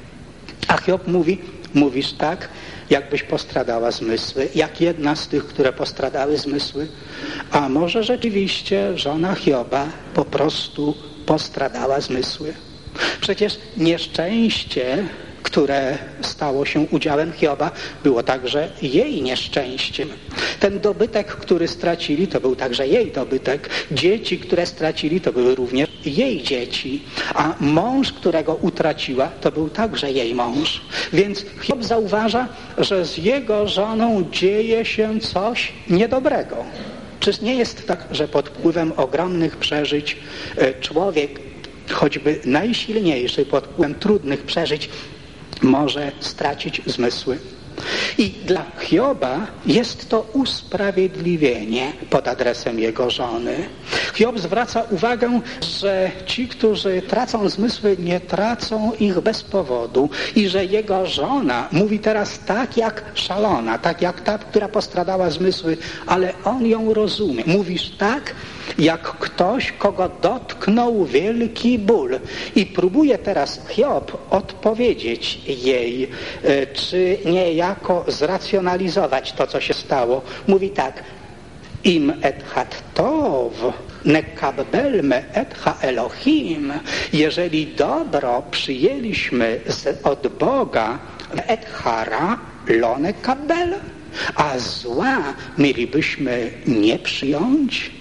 A Hiob mówi, mówisz tak, jakbyś postradała zmysły, jak jedna z tych, które postradały zmysły. A może rzeczywiście żona Hioba po prostu postradała zmysły. Przecież nieszczęście, które stało się udziałem Hioba, było także jej nieszczęściem. Ten dobytek, który stracili, to był także jej dobytek. Dzieci, które stracili, to były również jej dzieci. A mąż, którego utraciła, to był także jej mąż. Więc Hiob zauważa, że z jego żoną dzieje się coś niedobrego. Czyż nie jest tak, że pod wpływem ogromnych przeżyć człowiek, choćby najsilniejszy, pod wpływem trudnych przeżyć, może stracić zmysły? I dla Hioba jest to usprawiedliwienie pod adresem jego żony. Hiob zwraca uwagę, że ci, którzy tracą zmysły, nie tracą ich bez powodu i że jego żona mówi teraz tak jak szalona, tak jak ta, która postradała zmysły, ale on ją rozumie. Mówisz tak, jak ktoś, kogo dotknął wielki ból. I próbuje teraz Hiob odpowiedzieć jej, czy niejako zracjonalizować to, co się stało. Mówi tak: im et hat tov nekabbel me et ha Elohim. Jeżeli dobro przyjęliśmy z, od Boga, et hara lo nekabbel, a zła mielibyśmy nie przyjąć.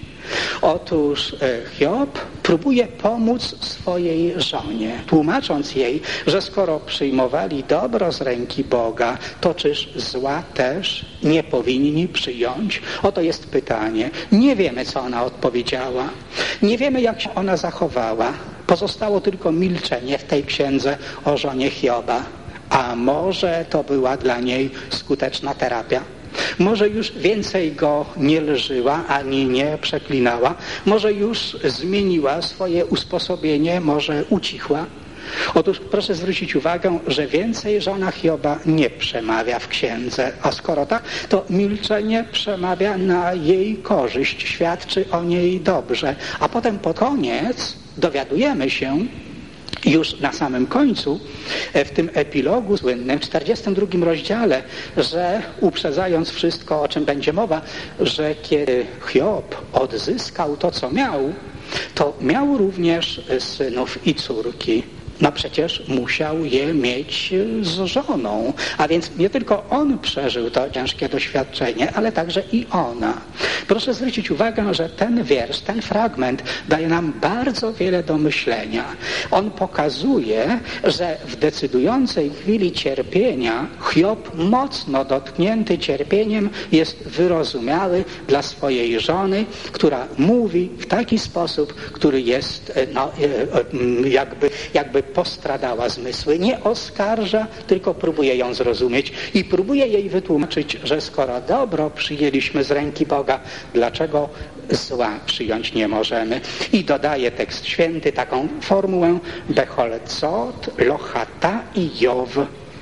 Otóż Hiob próbuje pomóc swojej żonie, tłumacząc jej, że skoro przyjmowali dobro z ręki Boga, to czyż zła też nie powinni przyjąć? Oto jest pytanie. Nie wiemy, co ona odpowiedziała. Nie wiemy, jak się ona zachowała. Pozostało tylko milczenie w tej księdze o żonie Hioba. A może to była dla niej skuteczna terapia? Może już więcej go nie lżyła, ani nie przeklinała. Może już zmieniła swoje usposobienie, może ucichła. Otóż proszę zwrócić uwagę, że więcej żona Hioba nie przemawia w księdze, a skoro tak, to milczenie przemawia na jej korzyść, świadczy o niej dobrze. A potem pod koniec dowiadujemy się, już na samym końcu, w tym epilogu słynnym, w czterdziestym drugim rozdziale, że uprzedzając wszystko, o czym będzie mowa, że kiedy Hiob odzyskał to, co miał, to miał również synów i córki. No przecież musiał je mieć z żoną, a więc nie tylko on przeżył to ciężkie doświadczenie, ale także i ona. Proszę zwrócić uwagę, że ten wiersz, ten fragment daje nam bardzo wiele do myślenia. On pokazuje, że w decydującej chwili cierpienia Hiob, mocno dotknięty cierpieniem, jest wyrozumiały dla swojej żony, która mówi w taki sposób, który jest no, jakby, jakby postradała zmysły. Nie oskarża, tylko próbuje ją zrozumieć i próbuje jej wytłumaczyć, że skoro dobro przyjęliśmy z ręki Boga, dlaczego zła przyjąć nie możemy? I dodaje tekst święty taką formułę Becholcot, Lochata i Jow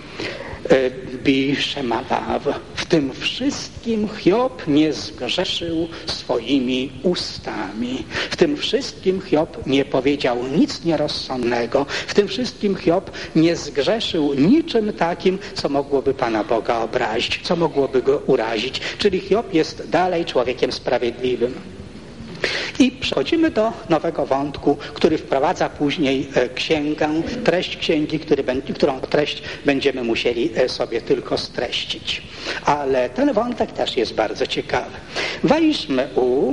Biszemawaw. W tym wszystkim Hiob nie zgrzeszył swoimi ustami. W tym wszystkim Hiob nie powiedział nic nierozsądnego. W tym wszystkim Hiob nie zgrzeszył niczym takim, co mogłoby Pana Boga obrazić, co mogłoby go urazić. Czyli Hiob jest dalej człowiekiem sprawiedliwym. I przechodzimy do nowego wątku, który wprowadza później księgę, treść księgi, który, którą treść będziemy musieli sobie tylko streścić. Ale ten wątek też jest bardzo ciekawy. Wejdźmy u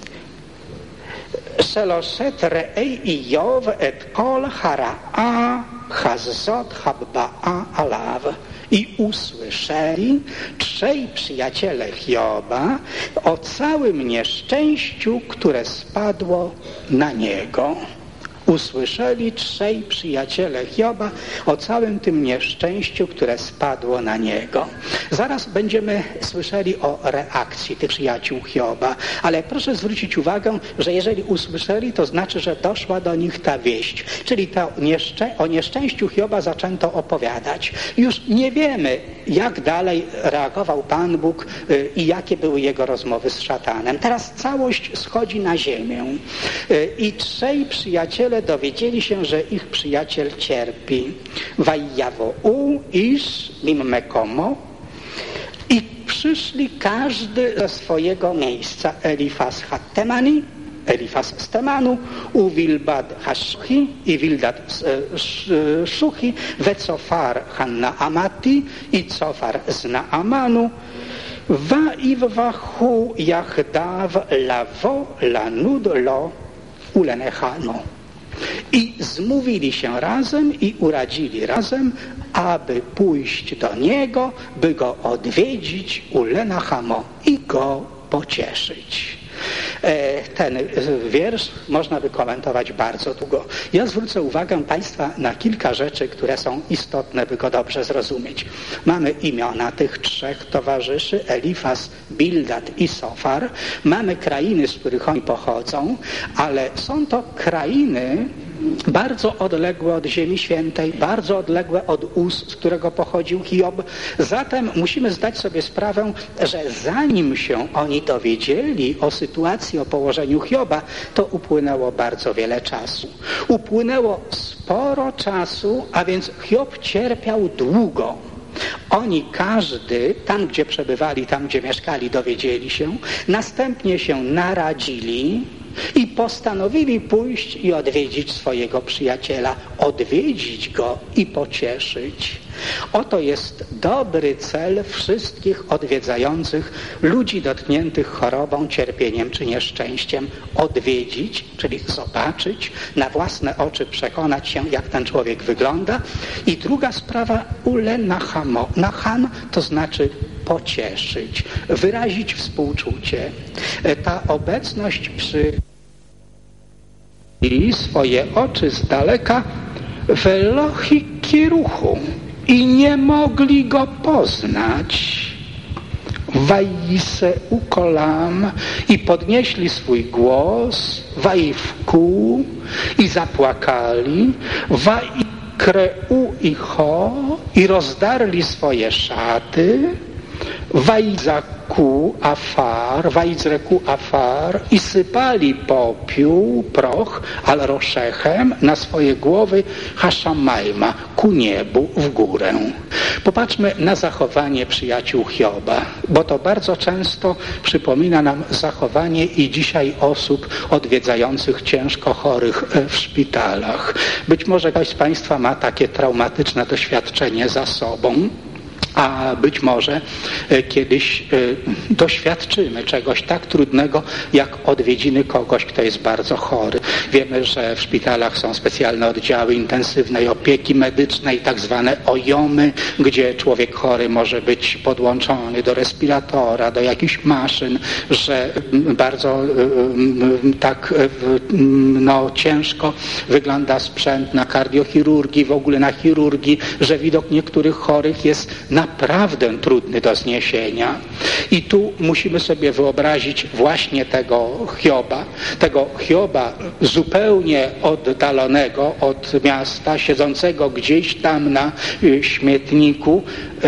Sheloshet Re'ei Iyov et kol hara'a chazot habba'a alav. I usłyszeli trzej przyjaciele Hioba o całym nieszczęściu, które spadło na niego. Usłyszeli trzej przyjaciele Hioba o całym tym nieszczęściu, które spadło na niego. Zaraz będziemy słyszeli o reakcji tych przyjaciół Hioba, ale proszę zwrócić uwagę, że jeżeli usłyszeli, to znaczy, że doszła do nich ta wieść, czyli to nieszczę- o nieszczęściu Hioba zaczęto opowiadać. Już nie wiemy, jak dalej reagował Pan Bóg y, i jakie były jego rozmowy z szatanem. Teraz całość schodzi na ziemię y, i trzej przyjaciele dowiedzieli się, że ich przyjaciel cierpi. Wajjawou ish mimmekomo i przyszli każdy ze swojego miejsca. Elifas hat-Temani, Elifas z Temanu, u Wilbad Hashchi i Wildad Shuchi, we Cofar Hanna Amati i Cofar z Naamanu, Waiwwachu Jachdaw Lavo Lanud Lo Ulenechano. I zmówili się razem i uradzili razem, aby pójść do niego, by go odwiedzić u Lenachamo i go pocieszyć. Ten wiersz można by komentować bardzo długo. Ja zwrócę uwagę Państwa na kilka rzeczy, które są istotne, by go dobrze zrozumieć. Mamy imiona tych trzech towarzyszy, Elifas, Bildad i Sofar. Mamy krainy, z których oni pochodzą, ale są to krainy bardzo odległe od Ziemi Świętej, bardzo odległe od ust, z którego pochodził Hiob. Zatem musimy zdać sobie sprawę, że zanim się oni dowiedzieli o sytuacji, o położeniu Hioba, to upłynęło bardzo wiele czasu. Upłynęło sporo czasu, a więc Hiob cierpiał długo. Oni każdy, tam gdzie przebywali, tam gdzie mieszkali, dowiedzieli się, następnie się naradzili i postanowili pójść i odwiedzić swojego przyjaciela, odwiedzić go i pocieszyć. Oto jest dobry cel wszystkich odwiedzających ludzi dotkniętych chorobą, cierpieniem czy nieszczęściem. Odwiedzić, czyli zobaczyć, na własne oczy przekonać się, jak ten człowiek wygląda. I druga sprawa, ule nachamo. Nacham to znaczy pocieszyć, wyrazić współczucie. Ta obecność przy i swoje oczy z daleka Velochi kieruchu i nie mogli go poznać. Wajise ukolam i podnieśli swój głos, wajwku i zapłakali, wajkreu icho i rozdarli swoje szaty, wajzaku afar, wajzreku afar i sypali popiół, proch, al roszechem na swoje głowy haszamajma, ku niebu, w górę. Popatrzmy na zachowanie przyjaciół Hioba, bo to bardzo często przypomina nam zachowanie i dzisiaj osób odwiedzających ciężko chorych w szpitalach. Być może ktoś z Państwa ma takie traumatyczne doświadczenie za sobą, a być może kiedyś doświadczymy czegoś tak trudnego, jak odwiedziny kogoś, kto jest bardzo chory. Wiemy, że w szpitalach są specjalne oddziały intensywnej opieki medycznej, tak zwane ojomy, gdzie człowiek chory może być podłączony do respiratora, do jakichś maszyn, że bardzo tak no, ciężko wygląda sprzęt na kardiochirurgii, w ogóle na chirurgii, że widok niektórych chorych jest na naprawdę trudny do zniesienia. I tu musimy sobie wyobrazić właśnie tego Hioba, tego Hioba zupełnie oddalonego od miasta, siedzącego gdzieś tam na śmietniku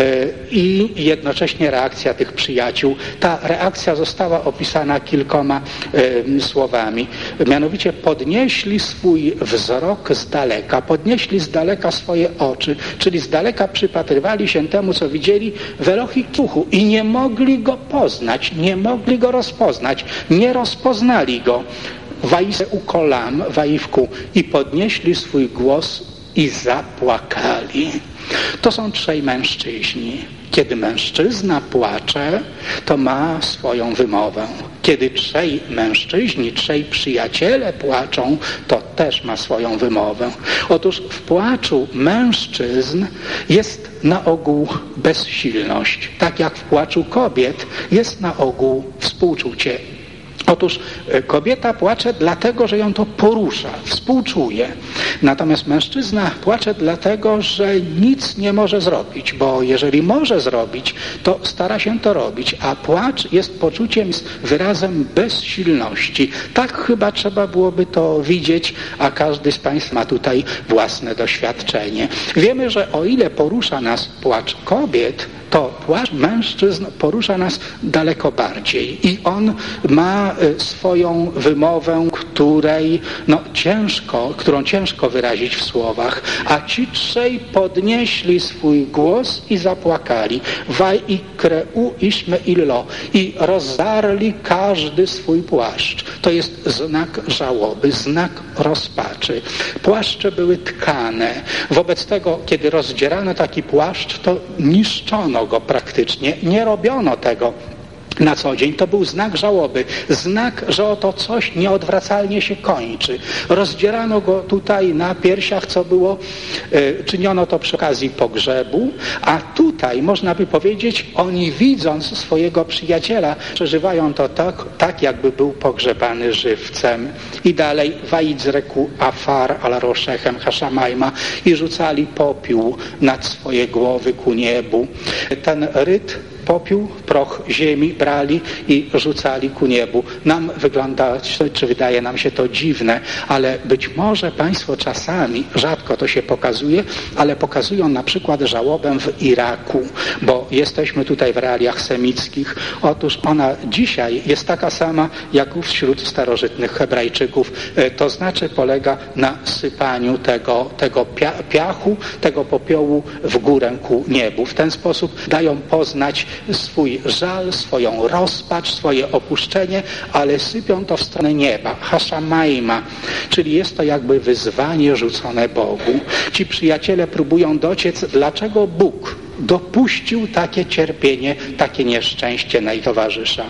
i jednocześnie reakcja tych przyjaciół. Ta reakcja została opisana kilkoma słowami. Mianowicie podnieśli swój wzrok z daleka, podnieśli z daleka swoje oczy, czyli z daleka przypatrywali się temu, co widzieli w Elohikiuchu i nie mogli go poznać, nie mogli go rozpoznać, nie rozpoznali go. Wajse ukolam, wajwku i podnieśli swój głos i zapłakali. To są trzej mężczyźni. Kiedy mężczyzna płacze, to ma swoją wymowę. Kiedy trzej mężczyźni, trzej przyjaciele płaczą, to też ma swoją wymowę. Otóż w płaczu mężczyzn jest na ogół bezsilność. Tak jak w płaczu kobiet jest na ogół współczucie. Otóż kobieta płacze dlatego, że ją to porusza, współczuje. Natomiast mężczyzna płacze dlatego, że nic nie może zrobić, bo jeżeli może zrobić, to stara się to robić, a płacz jest poczuciem, jest wyrazem bezsilności. Tak chyba trzeba byłoby to widzieć, a każdy z Państwa ma tutaj własne doświadczenie. Wiemy, że o ile porusza nas płacz kobiet, to płacz mężczyzn porusza nas daleko bardziej i on ma swoją wymowę, której no, ciężko, którą ciężko wyrazić w słowach. A ci trzej podnieśli swój głos i zapłakali. Waj i kreu iszme illo i rozdarli każdy swój płaszcz. To jest znak żałoby, znak rozpaczy. Płaszcze były tkane. Wobec tego, kiedy rozdzierano taki płaszcz, to niszczono go praktycznie, nie robiono tego na co dzień. To był znak żałoby, znak, że oto coś nieodwracalnie się kończy. Rozdzierano go tutaj na piersiach, co było, y, czyniono to przy okazji pogrzebu, a tutaj można by powiedzieć, oni widząc swojego przyjaciela, przeżywają to tak, tak jakby był pogrzebany żywcem. I dalej, wajdzreku afar al roszechem haszamajma i rzucali popiół nad swoje głowy ku niebu. Ten ryt popiół, proch ziemi brali i rzucali ku niebu. Nam wygląda, czy wydaje nam się to dziwne, ale być może Państwo czasami, rzadko to się pokazuje, ale pokazują na przykład żałobę w Iraku, bo jesteśmy tutaj w realiach semickich. Otóż ona dzisiaj jest taka sama, jak wśród starożytnych Hebrajczyków. To znaczy polega na sypaniu tego, tego piachu, tego popiołu w górę ku niebu. W ten sposób dają poznać swój żal, swoją rozpacz, swoje opuszczenie, ale sypią to w stronę nieba. Haszamajma, czyli jest to jakby wyzwanie rzucone Bogu. Ci przyjaciele próbują dociec, dlaczego Bóg dopuścił takie cierpienie, takie nieszczęście na ich towarzysza.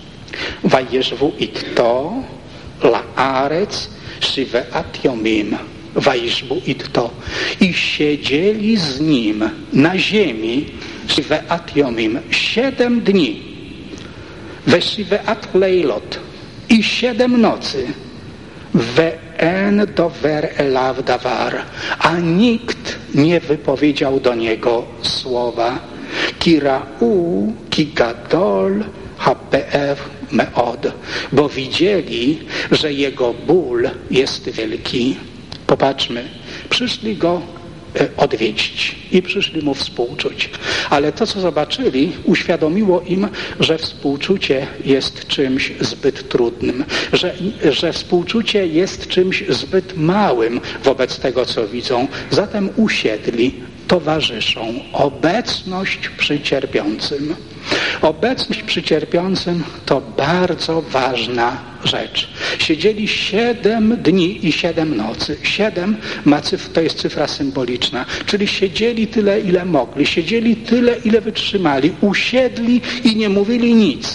Wajeszwu itto la'arec shiveat yomim. Wajszbu itto. I siedzieli z nim na ziemi Shiveat Yomim, siedem dni, we Shiveat Leilot i siedem nocy, we en dover elav davar, a nikt nie wypowiedział do niego słowa. Kirau, ki gadol ha-be'er meod, bo widzieli, że jego ból jest wielki. Popatrzmy, przyszli go odwiedzić i przyszli mu współczuć. Ale to, co zobaczyli, uświadomiło im, że współczucie jest czymś zbyt trudnym, że, że współczucie jest czymś zbyt małym wobec tego, co widzą. Zatem usiedli, towarzyszą. Obecność przy cierpiącym. Obecność przy cierpiącym to bardzo ważna rzecz. Siedzieli siedem dni i siedem nocy. Siedem ma cyf- to jest cyfra symboliczna, czyli siedzieli tyle, ile mogli. Siedzieli tyle, ile wytrzymali. Usiedli i nie mówili nic.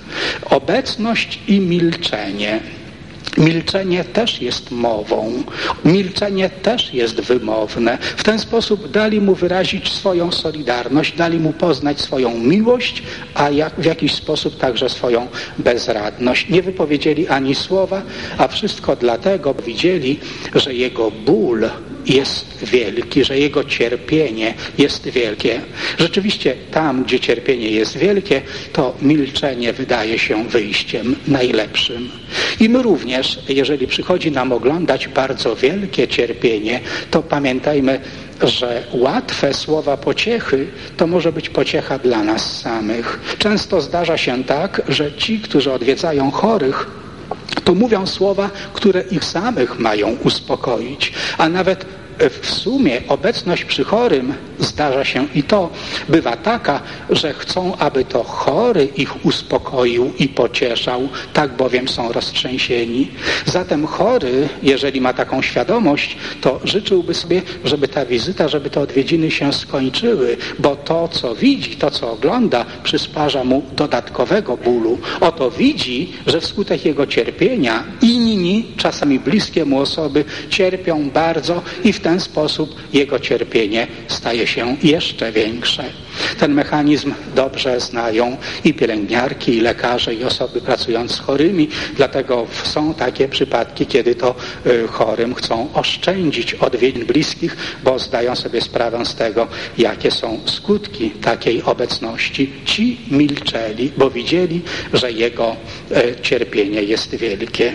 Obecność i milczenie. Milczenie też jest mową. Milczenie też jest wymowne. W ten sposób dali mu wyrazić swoją solidarność, dali mu poznać swoją miłość, a jak, w jakiś sposób także swoją bezradność. Nie wypowiedzieli ani słowa, a wszystko dlatego, bo widzieli, że jego ból jest wielki, że jego cierpienie jest wielkie. Rzeczywiście tam, gdzie cierpienie jest wielkie, to milczenie wydaje się wyjściem najlepszym. I my również, jeżeli przychodzi nam oglądać bardzo wielkie cierpienie, to pamiętajmy, że łatwe słowa pociechy to może być pociecha dla nas samych. Często zdarza się tak, że ci, którzy odwiedzają chorych, to mówią słowa, które ich samych mają uspokoić, a nawet w sumie obecność przy chorym zdarza się i to bywa taka, że chcą, aby to chory ich uspokoił i pocieszał, tak bowiem są roztrzęsieni. Zatem chory, jeżeli ma taką świadomość, to życzyłby sobie, żeby ta wizyta, żeby te odwiedziny się skończyły, bo to, co widzi, to, co ogląda, przysparza mu dodatkowego bólu. Oto widzi, że wskutek jego cierpienia inni, czasami bliskie mu osoby, cierpią bardzo i w ten sposób jego cierpienie staje się jeszcze większe. Ten mechanizm dobrze znają i pielęgniarki, i lekarze, i osoby pracujące z chorymi, dlatego są takie przypadki, kiedy to chorym chcą oszczędzić odwiedzin bliskich, bo zdają sobie sprawę z tego, jakie są skutki takiej obecności. Ci milczeli, bo widzieli, że jego cierpienie jest wielkie.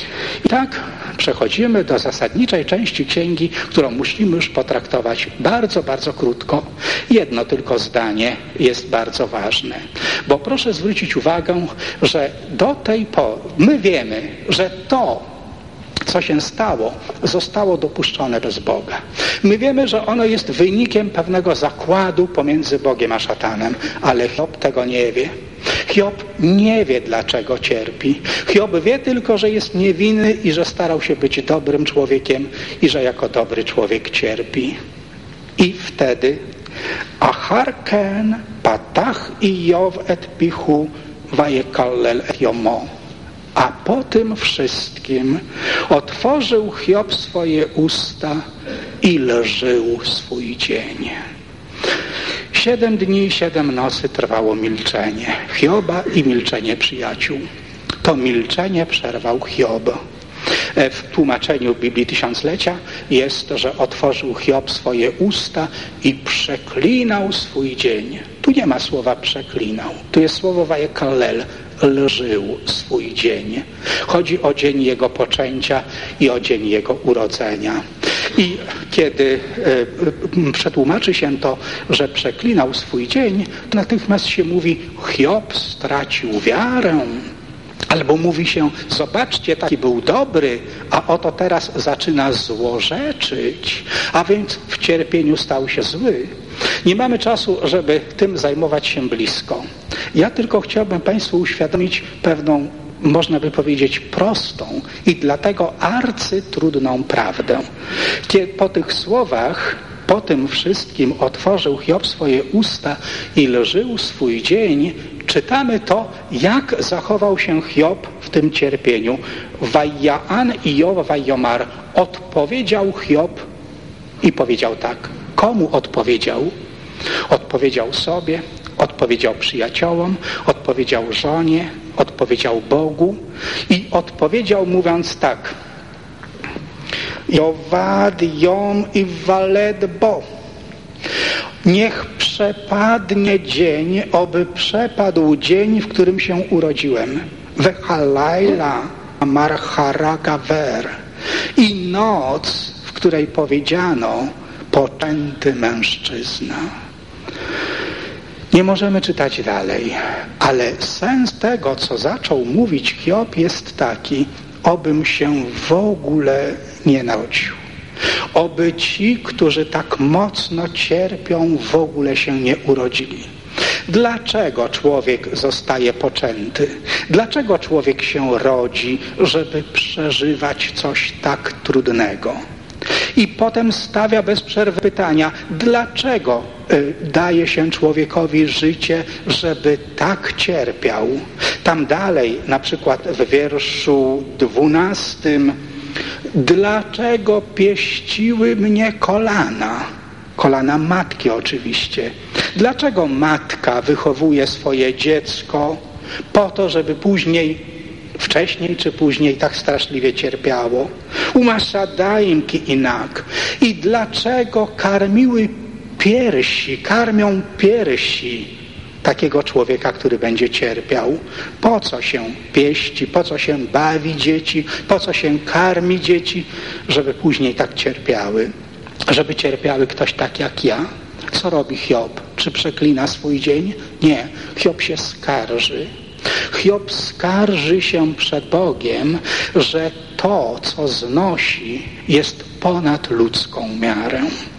I tak przechodzimy do zasadniczej części księgi, którą musimy już potraktować bardzo, bardzo krótko. Jedno tylko zdanie jest bardzo ważne, bo proszę zwrócić uwagę, że do tej pory my wiemy, że to, co się stało, zostało dopuszczone bez Boga. My wiemy, że ono jest wynikiem pewnego zakładu pomiędzy Bogiem a szatanem, ale Hiob tego nie wie. Hiob nie wie, dlaczego cierpi. Hiob wie tylko, że jest niewinny i że starał się być dobrym człowiekiem i że jako dobry człowiek cierpi. I wtedy Acharken patach Iow et pichu vayekallel et yomo. A po tym wszystkim otworzył Hiob swoje usta i lżył swój dzień. Siedem dni i siedem nocy trwało milczenie Hioba i milczenie przyjaciół. To milczenie przerwał Hiob. W tłumaczeniu Biblii Tysiąclecia jest, że otworzył Hiob swoje usta i przeklinał swój dzień. Tu nie ma słowa przeklinał. Tu jest słowo vayekallel, lżył swój dzień. Chodzi o dzień jego poczęcia i o dzień jego urodzenia. I kiedy e, przetłumaczy się to, że przeklinał swój dzień, to natychmiast się mówi, Hiob stracił wiarę. Albo mówi się, zobaczcie, taki był dobry, a oto teraz zaczyna złorzeczyć, a więc w cierpieniu stał się zły. Nie mamy czasu, żeby tym zajmować się blisko. Ja tylko chciałbym Państwu uświadomić pewną, można by powiedzieć, prostą i dlatego arcytrudną prawdę. Kiedy po tych słowach, po tym wszystkim otworzył Hiob swoje usta i lżył swój dzień, czytamy to, jak zachował się Hiob w tym cierpieniu. Vayaan Iow vayomar. Odpowiedział Hiob i powiedział tak. Komu odpowiedział? Odpowiedział sobie, odpowiedział przyjaciołom, odpowiedział żonie, odpowiedział Bogu i odpowiedział mówiąc tak. Jovad jom i waled bo. Niech przepadnie dzień, oby przepadł dzień, w którym się urodziłem. Wechalaila marharagaver. I noc, w której powiedziano poczęty mężczyzna. Nie możemy czytać dalej, ale sens tego, co zaczął mówić Hiob, jest taki: obym się w ogóle nie narodził. Oby ci, którzy tak mocno cierpią, w ogóle się nie urodzili. Dlaczego człowiek zostaje poczęty? Dlaczego człowiek się rodzi, żeby przeżywać coś tak trudnego? I potem stawia bez przerwy pytania, dlaczego y, daje się człowiekowi życie, żeby tak cierpiał? Tam dalej, na przykład w wierszu dwunastym, dlaczego pieściły mnie kolana? Kolana matki oczywiście. Dlaczego matka wychowuje swoje dziecko po to, żeby później, wcześniej czy później tak straszliwie cierpiało? Umaszadaimki inak. I dlaczego karmiły piersi, karmią piersi takiego człowieka, który będzie cierpiał? Po co się pieści, po co się bawi dzieci, po co się karmi dzieci, żeby później tak cierpiały? Żeby cierpiały ktoś tak jak ja? Co robi Hiob? Czy przeklina swój dzień? Nie. Hiob się skarży. Hiob skarży się przed Bogiem, że to, co znosi, jest ponad ludzką miarę.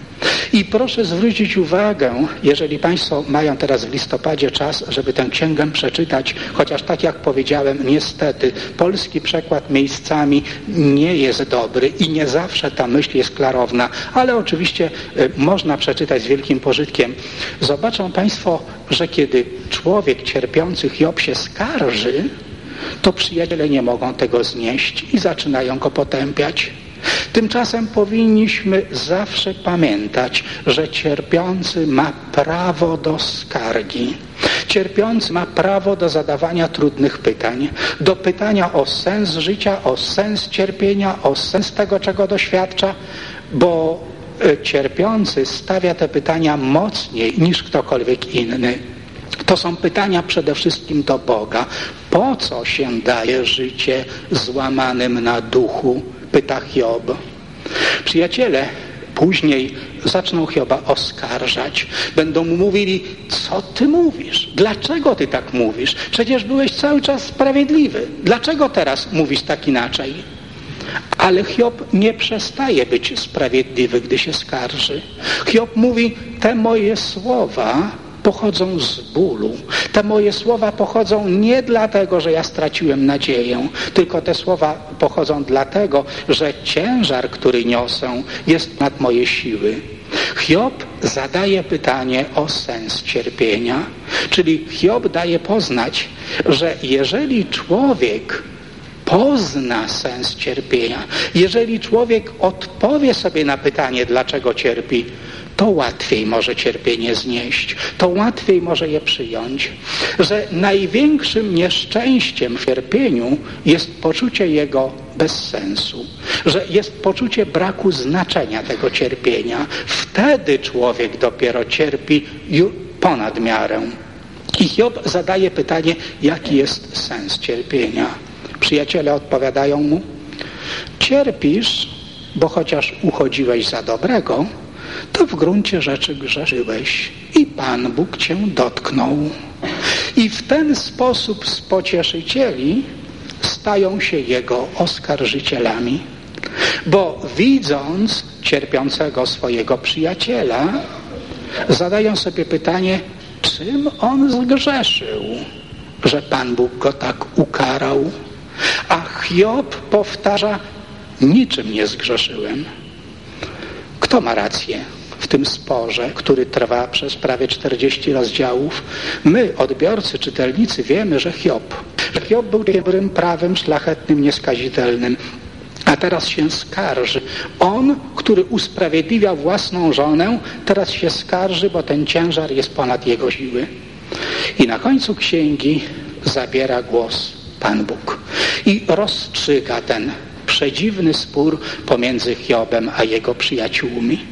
I proszę zwrócić uwagę, jeżeli Państwo mają teraz w listopadzie czas, żeby tę księgę przeczytać, chociaż tak jak powiedziałem, niestety polski przekład miejscami nie jest dobry i nie zawsze ta myśl jest klarowna, ale oczywiście y, można przeczytać z wielkim pożytkiem. Zobaczą Państwo, że kiedy człowiek cierpiący Hiob się skarży, to przyjaciele nie mogą tego znieść i zaczynają go potępiać. Tymczasem powinniśmy zawsze pamiętać, że cierpiący ma prawo do skargi. Cierpiący ma prawo do zadawania trudnych pytań, do pytania o sens życia, o sens cierpienia, o sens tego, czego doświadcza, bo cierpiący stawia te pytania mocniej niż ktokolwiek inny. To są pytania przede wszystkim do Boga. Po co się daje życie złamanym na duchu? Pyta Hiob. Przyjaciele później zaczną Hioba oskarżać. Będą mu mówili, co ty mówisz? Dlaczego ty tak mówisz? Przecież byłeś cały czas sprawiedliwy. Dlaczego teraz mówisz tak inaczej? Ale Hiob nie przestaje być sprawiedliwy, gdy się skarży. Hiob mówi, te moje słowa pochodzą z bólu. Te moje słowa pochodzą nie dlatego, że ja straciłem nadzieję, tylko te słowa pochodzą dlatego, że ciężar, który niosę, jest nad moje siły. Hiob zadaje pytanie o sens cierpienia, czyli Hiob daje poznać, że jeżeli człowiek pozna sens cierpienia, jeżeli człowiek odpowie sobie na pytanie, dlaczego cierpi, to łatwiej może cierpienie znieść, to łatwiej może je przyjąć, że największym nieszczęściem w cierpieniu jest poczucie jego bezsensu, że jest poczucie braku znaczenia tego cierpienia. Wtedy człowiek dopiero cierpi ponad miarę. I Hiob zadaje pytanie, jaki jest sens cierpienia. Przyjaciele odpowiadają mu, cierpisz, bo chociaż uchodziłeś za dobrego, to w gruncie rzeczy grzeszyłeś i Pan Bóg cię dotknął. I w ten sposób z pocieszycieli stają się jego oskarżycielami. Bo widząc cierpiącego swojego przyjaciela, zadają sobie pytanie, czym on zgrzeszył, że Pan Bóg go tak ukarał. A Hiob powtarza, niczym nie zgrzeszyłem. Kto ma rację w tym sporze, który trwa przez prawie czterdzieści rozdziałów? My, odbiorcy, czytelnicy, wiemy, że Hiob. Że Hiob był dobrym, prawym, szlachetnym, nieskazitelnym. A teraz się skarży. On, który usprawiedliwiał własną żonę, teraz się skarży, bo ten ciężar jest ponad jego siły. I na końcu księgi zabiera głos Pan Bóg i rozstrzyga ten przedziwny spór pomiędzy Hiobem a jego przyjaciółmi.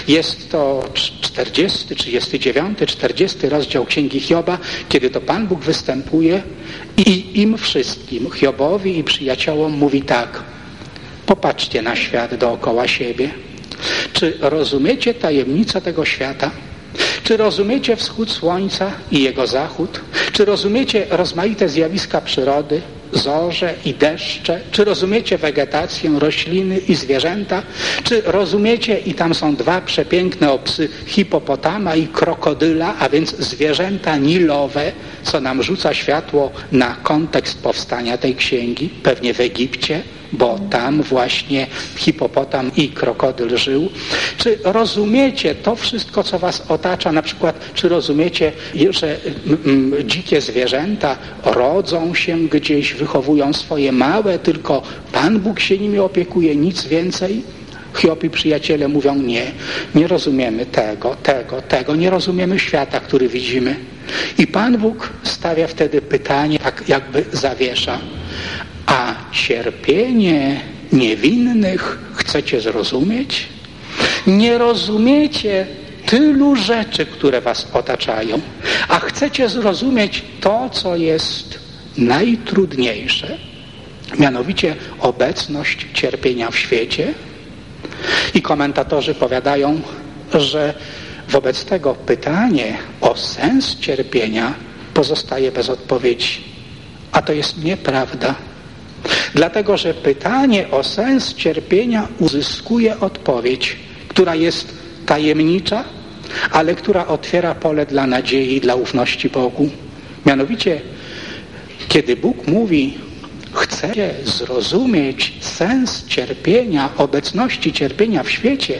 Jest to czterdziesty, trzydziesty dziewiąty, czterdziesty rozdział Księgi Hioba, kiedy to Pan Bóg występuje i im wszystkim, Hiobowi i przyjaciołom, mówi tak: popatrzcie na świat dookoła siebie. Czy rozumiecie tajemnicę tego świata? Czy rozumiecie wschód słońca i jego zachód? Czy rozumiecie rozmaite zjawiska przyrody, zorze i deszcze? Czy rozumiecie wegetację, rośliny i zwierzęta? Czy rozumiecie, i tam są dwa przepiękne opisy hipopotama i krokodyla, a więc zwierzęta nilowe, co nam rzuca światło na kontekst powstania tej księgi, pewnie w Egipcie, bo tam właśnie hipopotam i krokodyl żył. Czy rozumiecie to wszystko, co was otacza? Na przykład, czy rozumiecie, że mm, dzikie zwierzęta rodzą się gdzieś, wychowują swoje małe, tylko Pan Bóg się nimi opiekuje, nic więcej? Hiob i przyjaciele mówią: nie, nie rozumiemy tego, tego, tego, nie rozumiemy świata, który widzimy. I Pan Bóg stawia wtedy pytanie, tak jakby zawiesza: a cierpienie niewinnych chcecie zrozumieć? Nie rozumiecie tylu rzeczy, które was otaczają, a chcecie zrozumieć to, co jest najtrudniejsze, mianowicie obecność cierpienia w świecie. I komentatorzy powiadają, że wobec tego pytanie o sens cierpienia pozostaje bez odpowiedzi. A to jest nieprawda. Dlatego, że pytanie o sens cierpienia uzyskuje odpowiedź, która jest tajemnicza, ale która otwiera pole dla nadziei i dla ufności Bogu. Mianowicie, kiedy Bóg mówi: chcecie zrozumieć sens cierpienia, obecności cierpienia w świecie,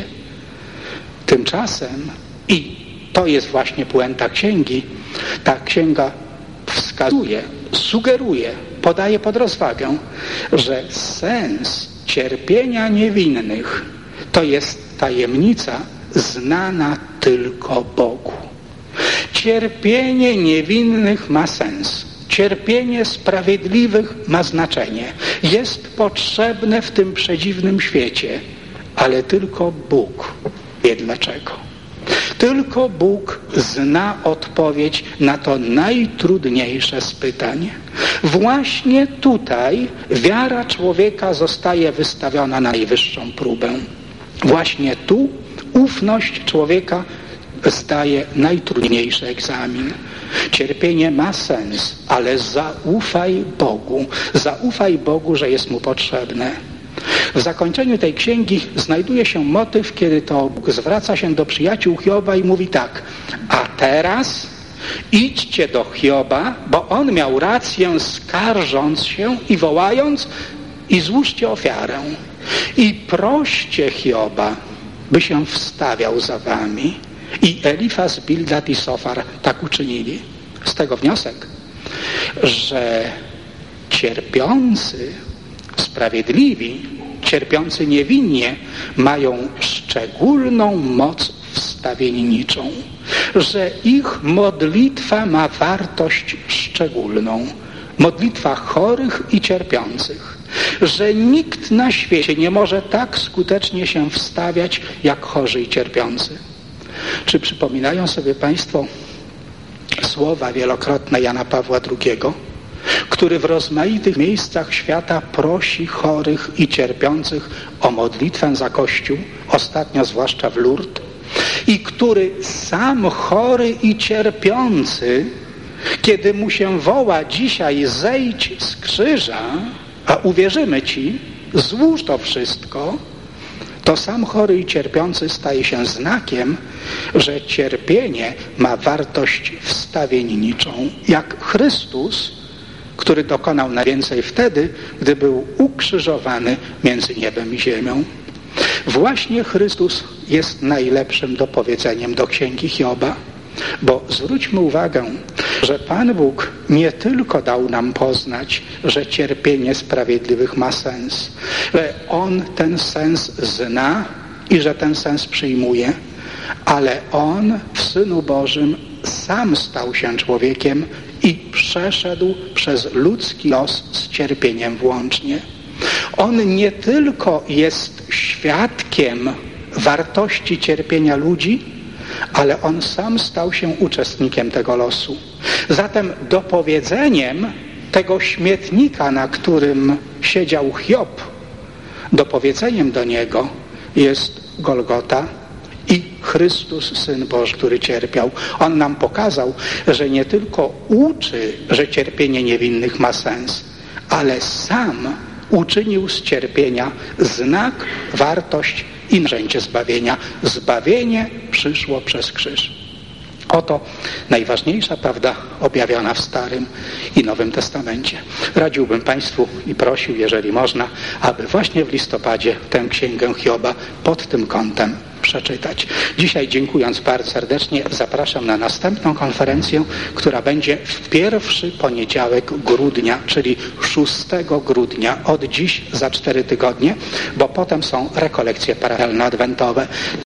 tymczasem, i to jest właśnie puenta księgi, ta księga wskazuje, sugeruje, podaje pod rozwagę, że sens cierpienia niewinnych to jest tajemnica znana tylko Bogu. Cierpienie niewinnych ma sens. Cierpienie sprawiedliwych ma znaczenie. Jest potrzebne w tym przedziwnym świecie, ale tylko Bóg wie dlaczego. Tylko Bóg zna odpowiedź na to najtrudniejsze z pytań. Właśnie tutaj wiara człowieka zostaje wystawiona na najwyższą próbę. Właśnie tu ufność człowieka zdaje najtrudniejszy egzamin. Cierpienie ma sens, ale zaufaj Bogu. Zaufaj Bogu, że jest Mu potrzebne. W zakończeniu tej księgi znajduje się motyw, kiedy to Bóg zwraca się do przyjaciół Hioba i mówi tak: a teraz idźcie do Hioba, bo on miał rację, skarżąc się i wołając, i złóżcie ofiarę. I proście Hioba, by się wstawiał za wami. I Elifaz, Bildad i Sofar tak uczynili. Z tego wniosek, że cierpiący, sprawiedliwi, cierpiący niewinnie mają szczególną moc wstawienniczą, że ich modlitwa ma wartość szczególną. Modlitwa chorych i cierpiących, że nikt na świecie nie może tak skutecznie się wstawiać jak chorzy i cierpiący. Czy przypominają sobie Państwo słowa wielokrotne Jana Pawła drugiego, który w rozmaitych miejscach świata prosi chorych i cierpiących o modlitwę za Kościół, ostatnio zwłaszcza w Lourdes, i który sam chory i cierpiący, kiedy mu się woła dzisiaj: zejdź z krzyża, a uwierzymy Ci, złóż to wszystko, to sam chory i cierpiący staje się znakiem, że cierpienie ma wartość wstawienniczą, jak Chrystus, który dokonał najwięcej wtedy, gdy był ukrzyżowany między niebem i ziemią. Właśnie Chrystus jest najlepszym dopowiedzeniem do księgi Hioba, bo zwróćmy uwagę, że Pan Bóg nie tylko dał nam poznać, że cierpienie sprawiedliwych ma sens, że On ten sens zna i że ten sens przyjmuje, ale On w Synu Bożym sam stał się człowiekiem i przeszedł przez ludzki los z cierpieniem włącznie. On nie tylko jest świadkiem wartości cierpienia ludzi, ale on sam stał się uczestnikiem tego losu. Zatem dopowiedzeniem tego śmietnika, na którym siedział Hiob, dopowiedzeniem do niego jest Golgota i Chrystus, Syn Boży, który cierpiał. On nam pokazał, że nie tylko uczy, że cierpienie niewinnych ma sens, ale sam uczynił z cierpienia znak, wartość i narzędzie zbawienia. Zbawienie przyszło przez krzyż. Oto najważniejsza prawda objawiona w Starym i Nowym Testamencie. Radziłbym Państwu i prosił, jeżeli można, aby właśnie w listopadzie tę księgę Hioba pod tym kątem przeczytać. Dzisiaj, dziękując bardzo serdecznie, zapraszam na następną konferencję, która będzie w pierwszy poniedziałek grudnia, czyli szóstego grudnia, od dziś za cztery tygodnie, bo potem są rekolekcje paralelno-adwentowe.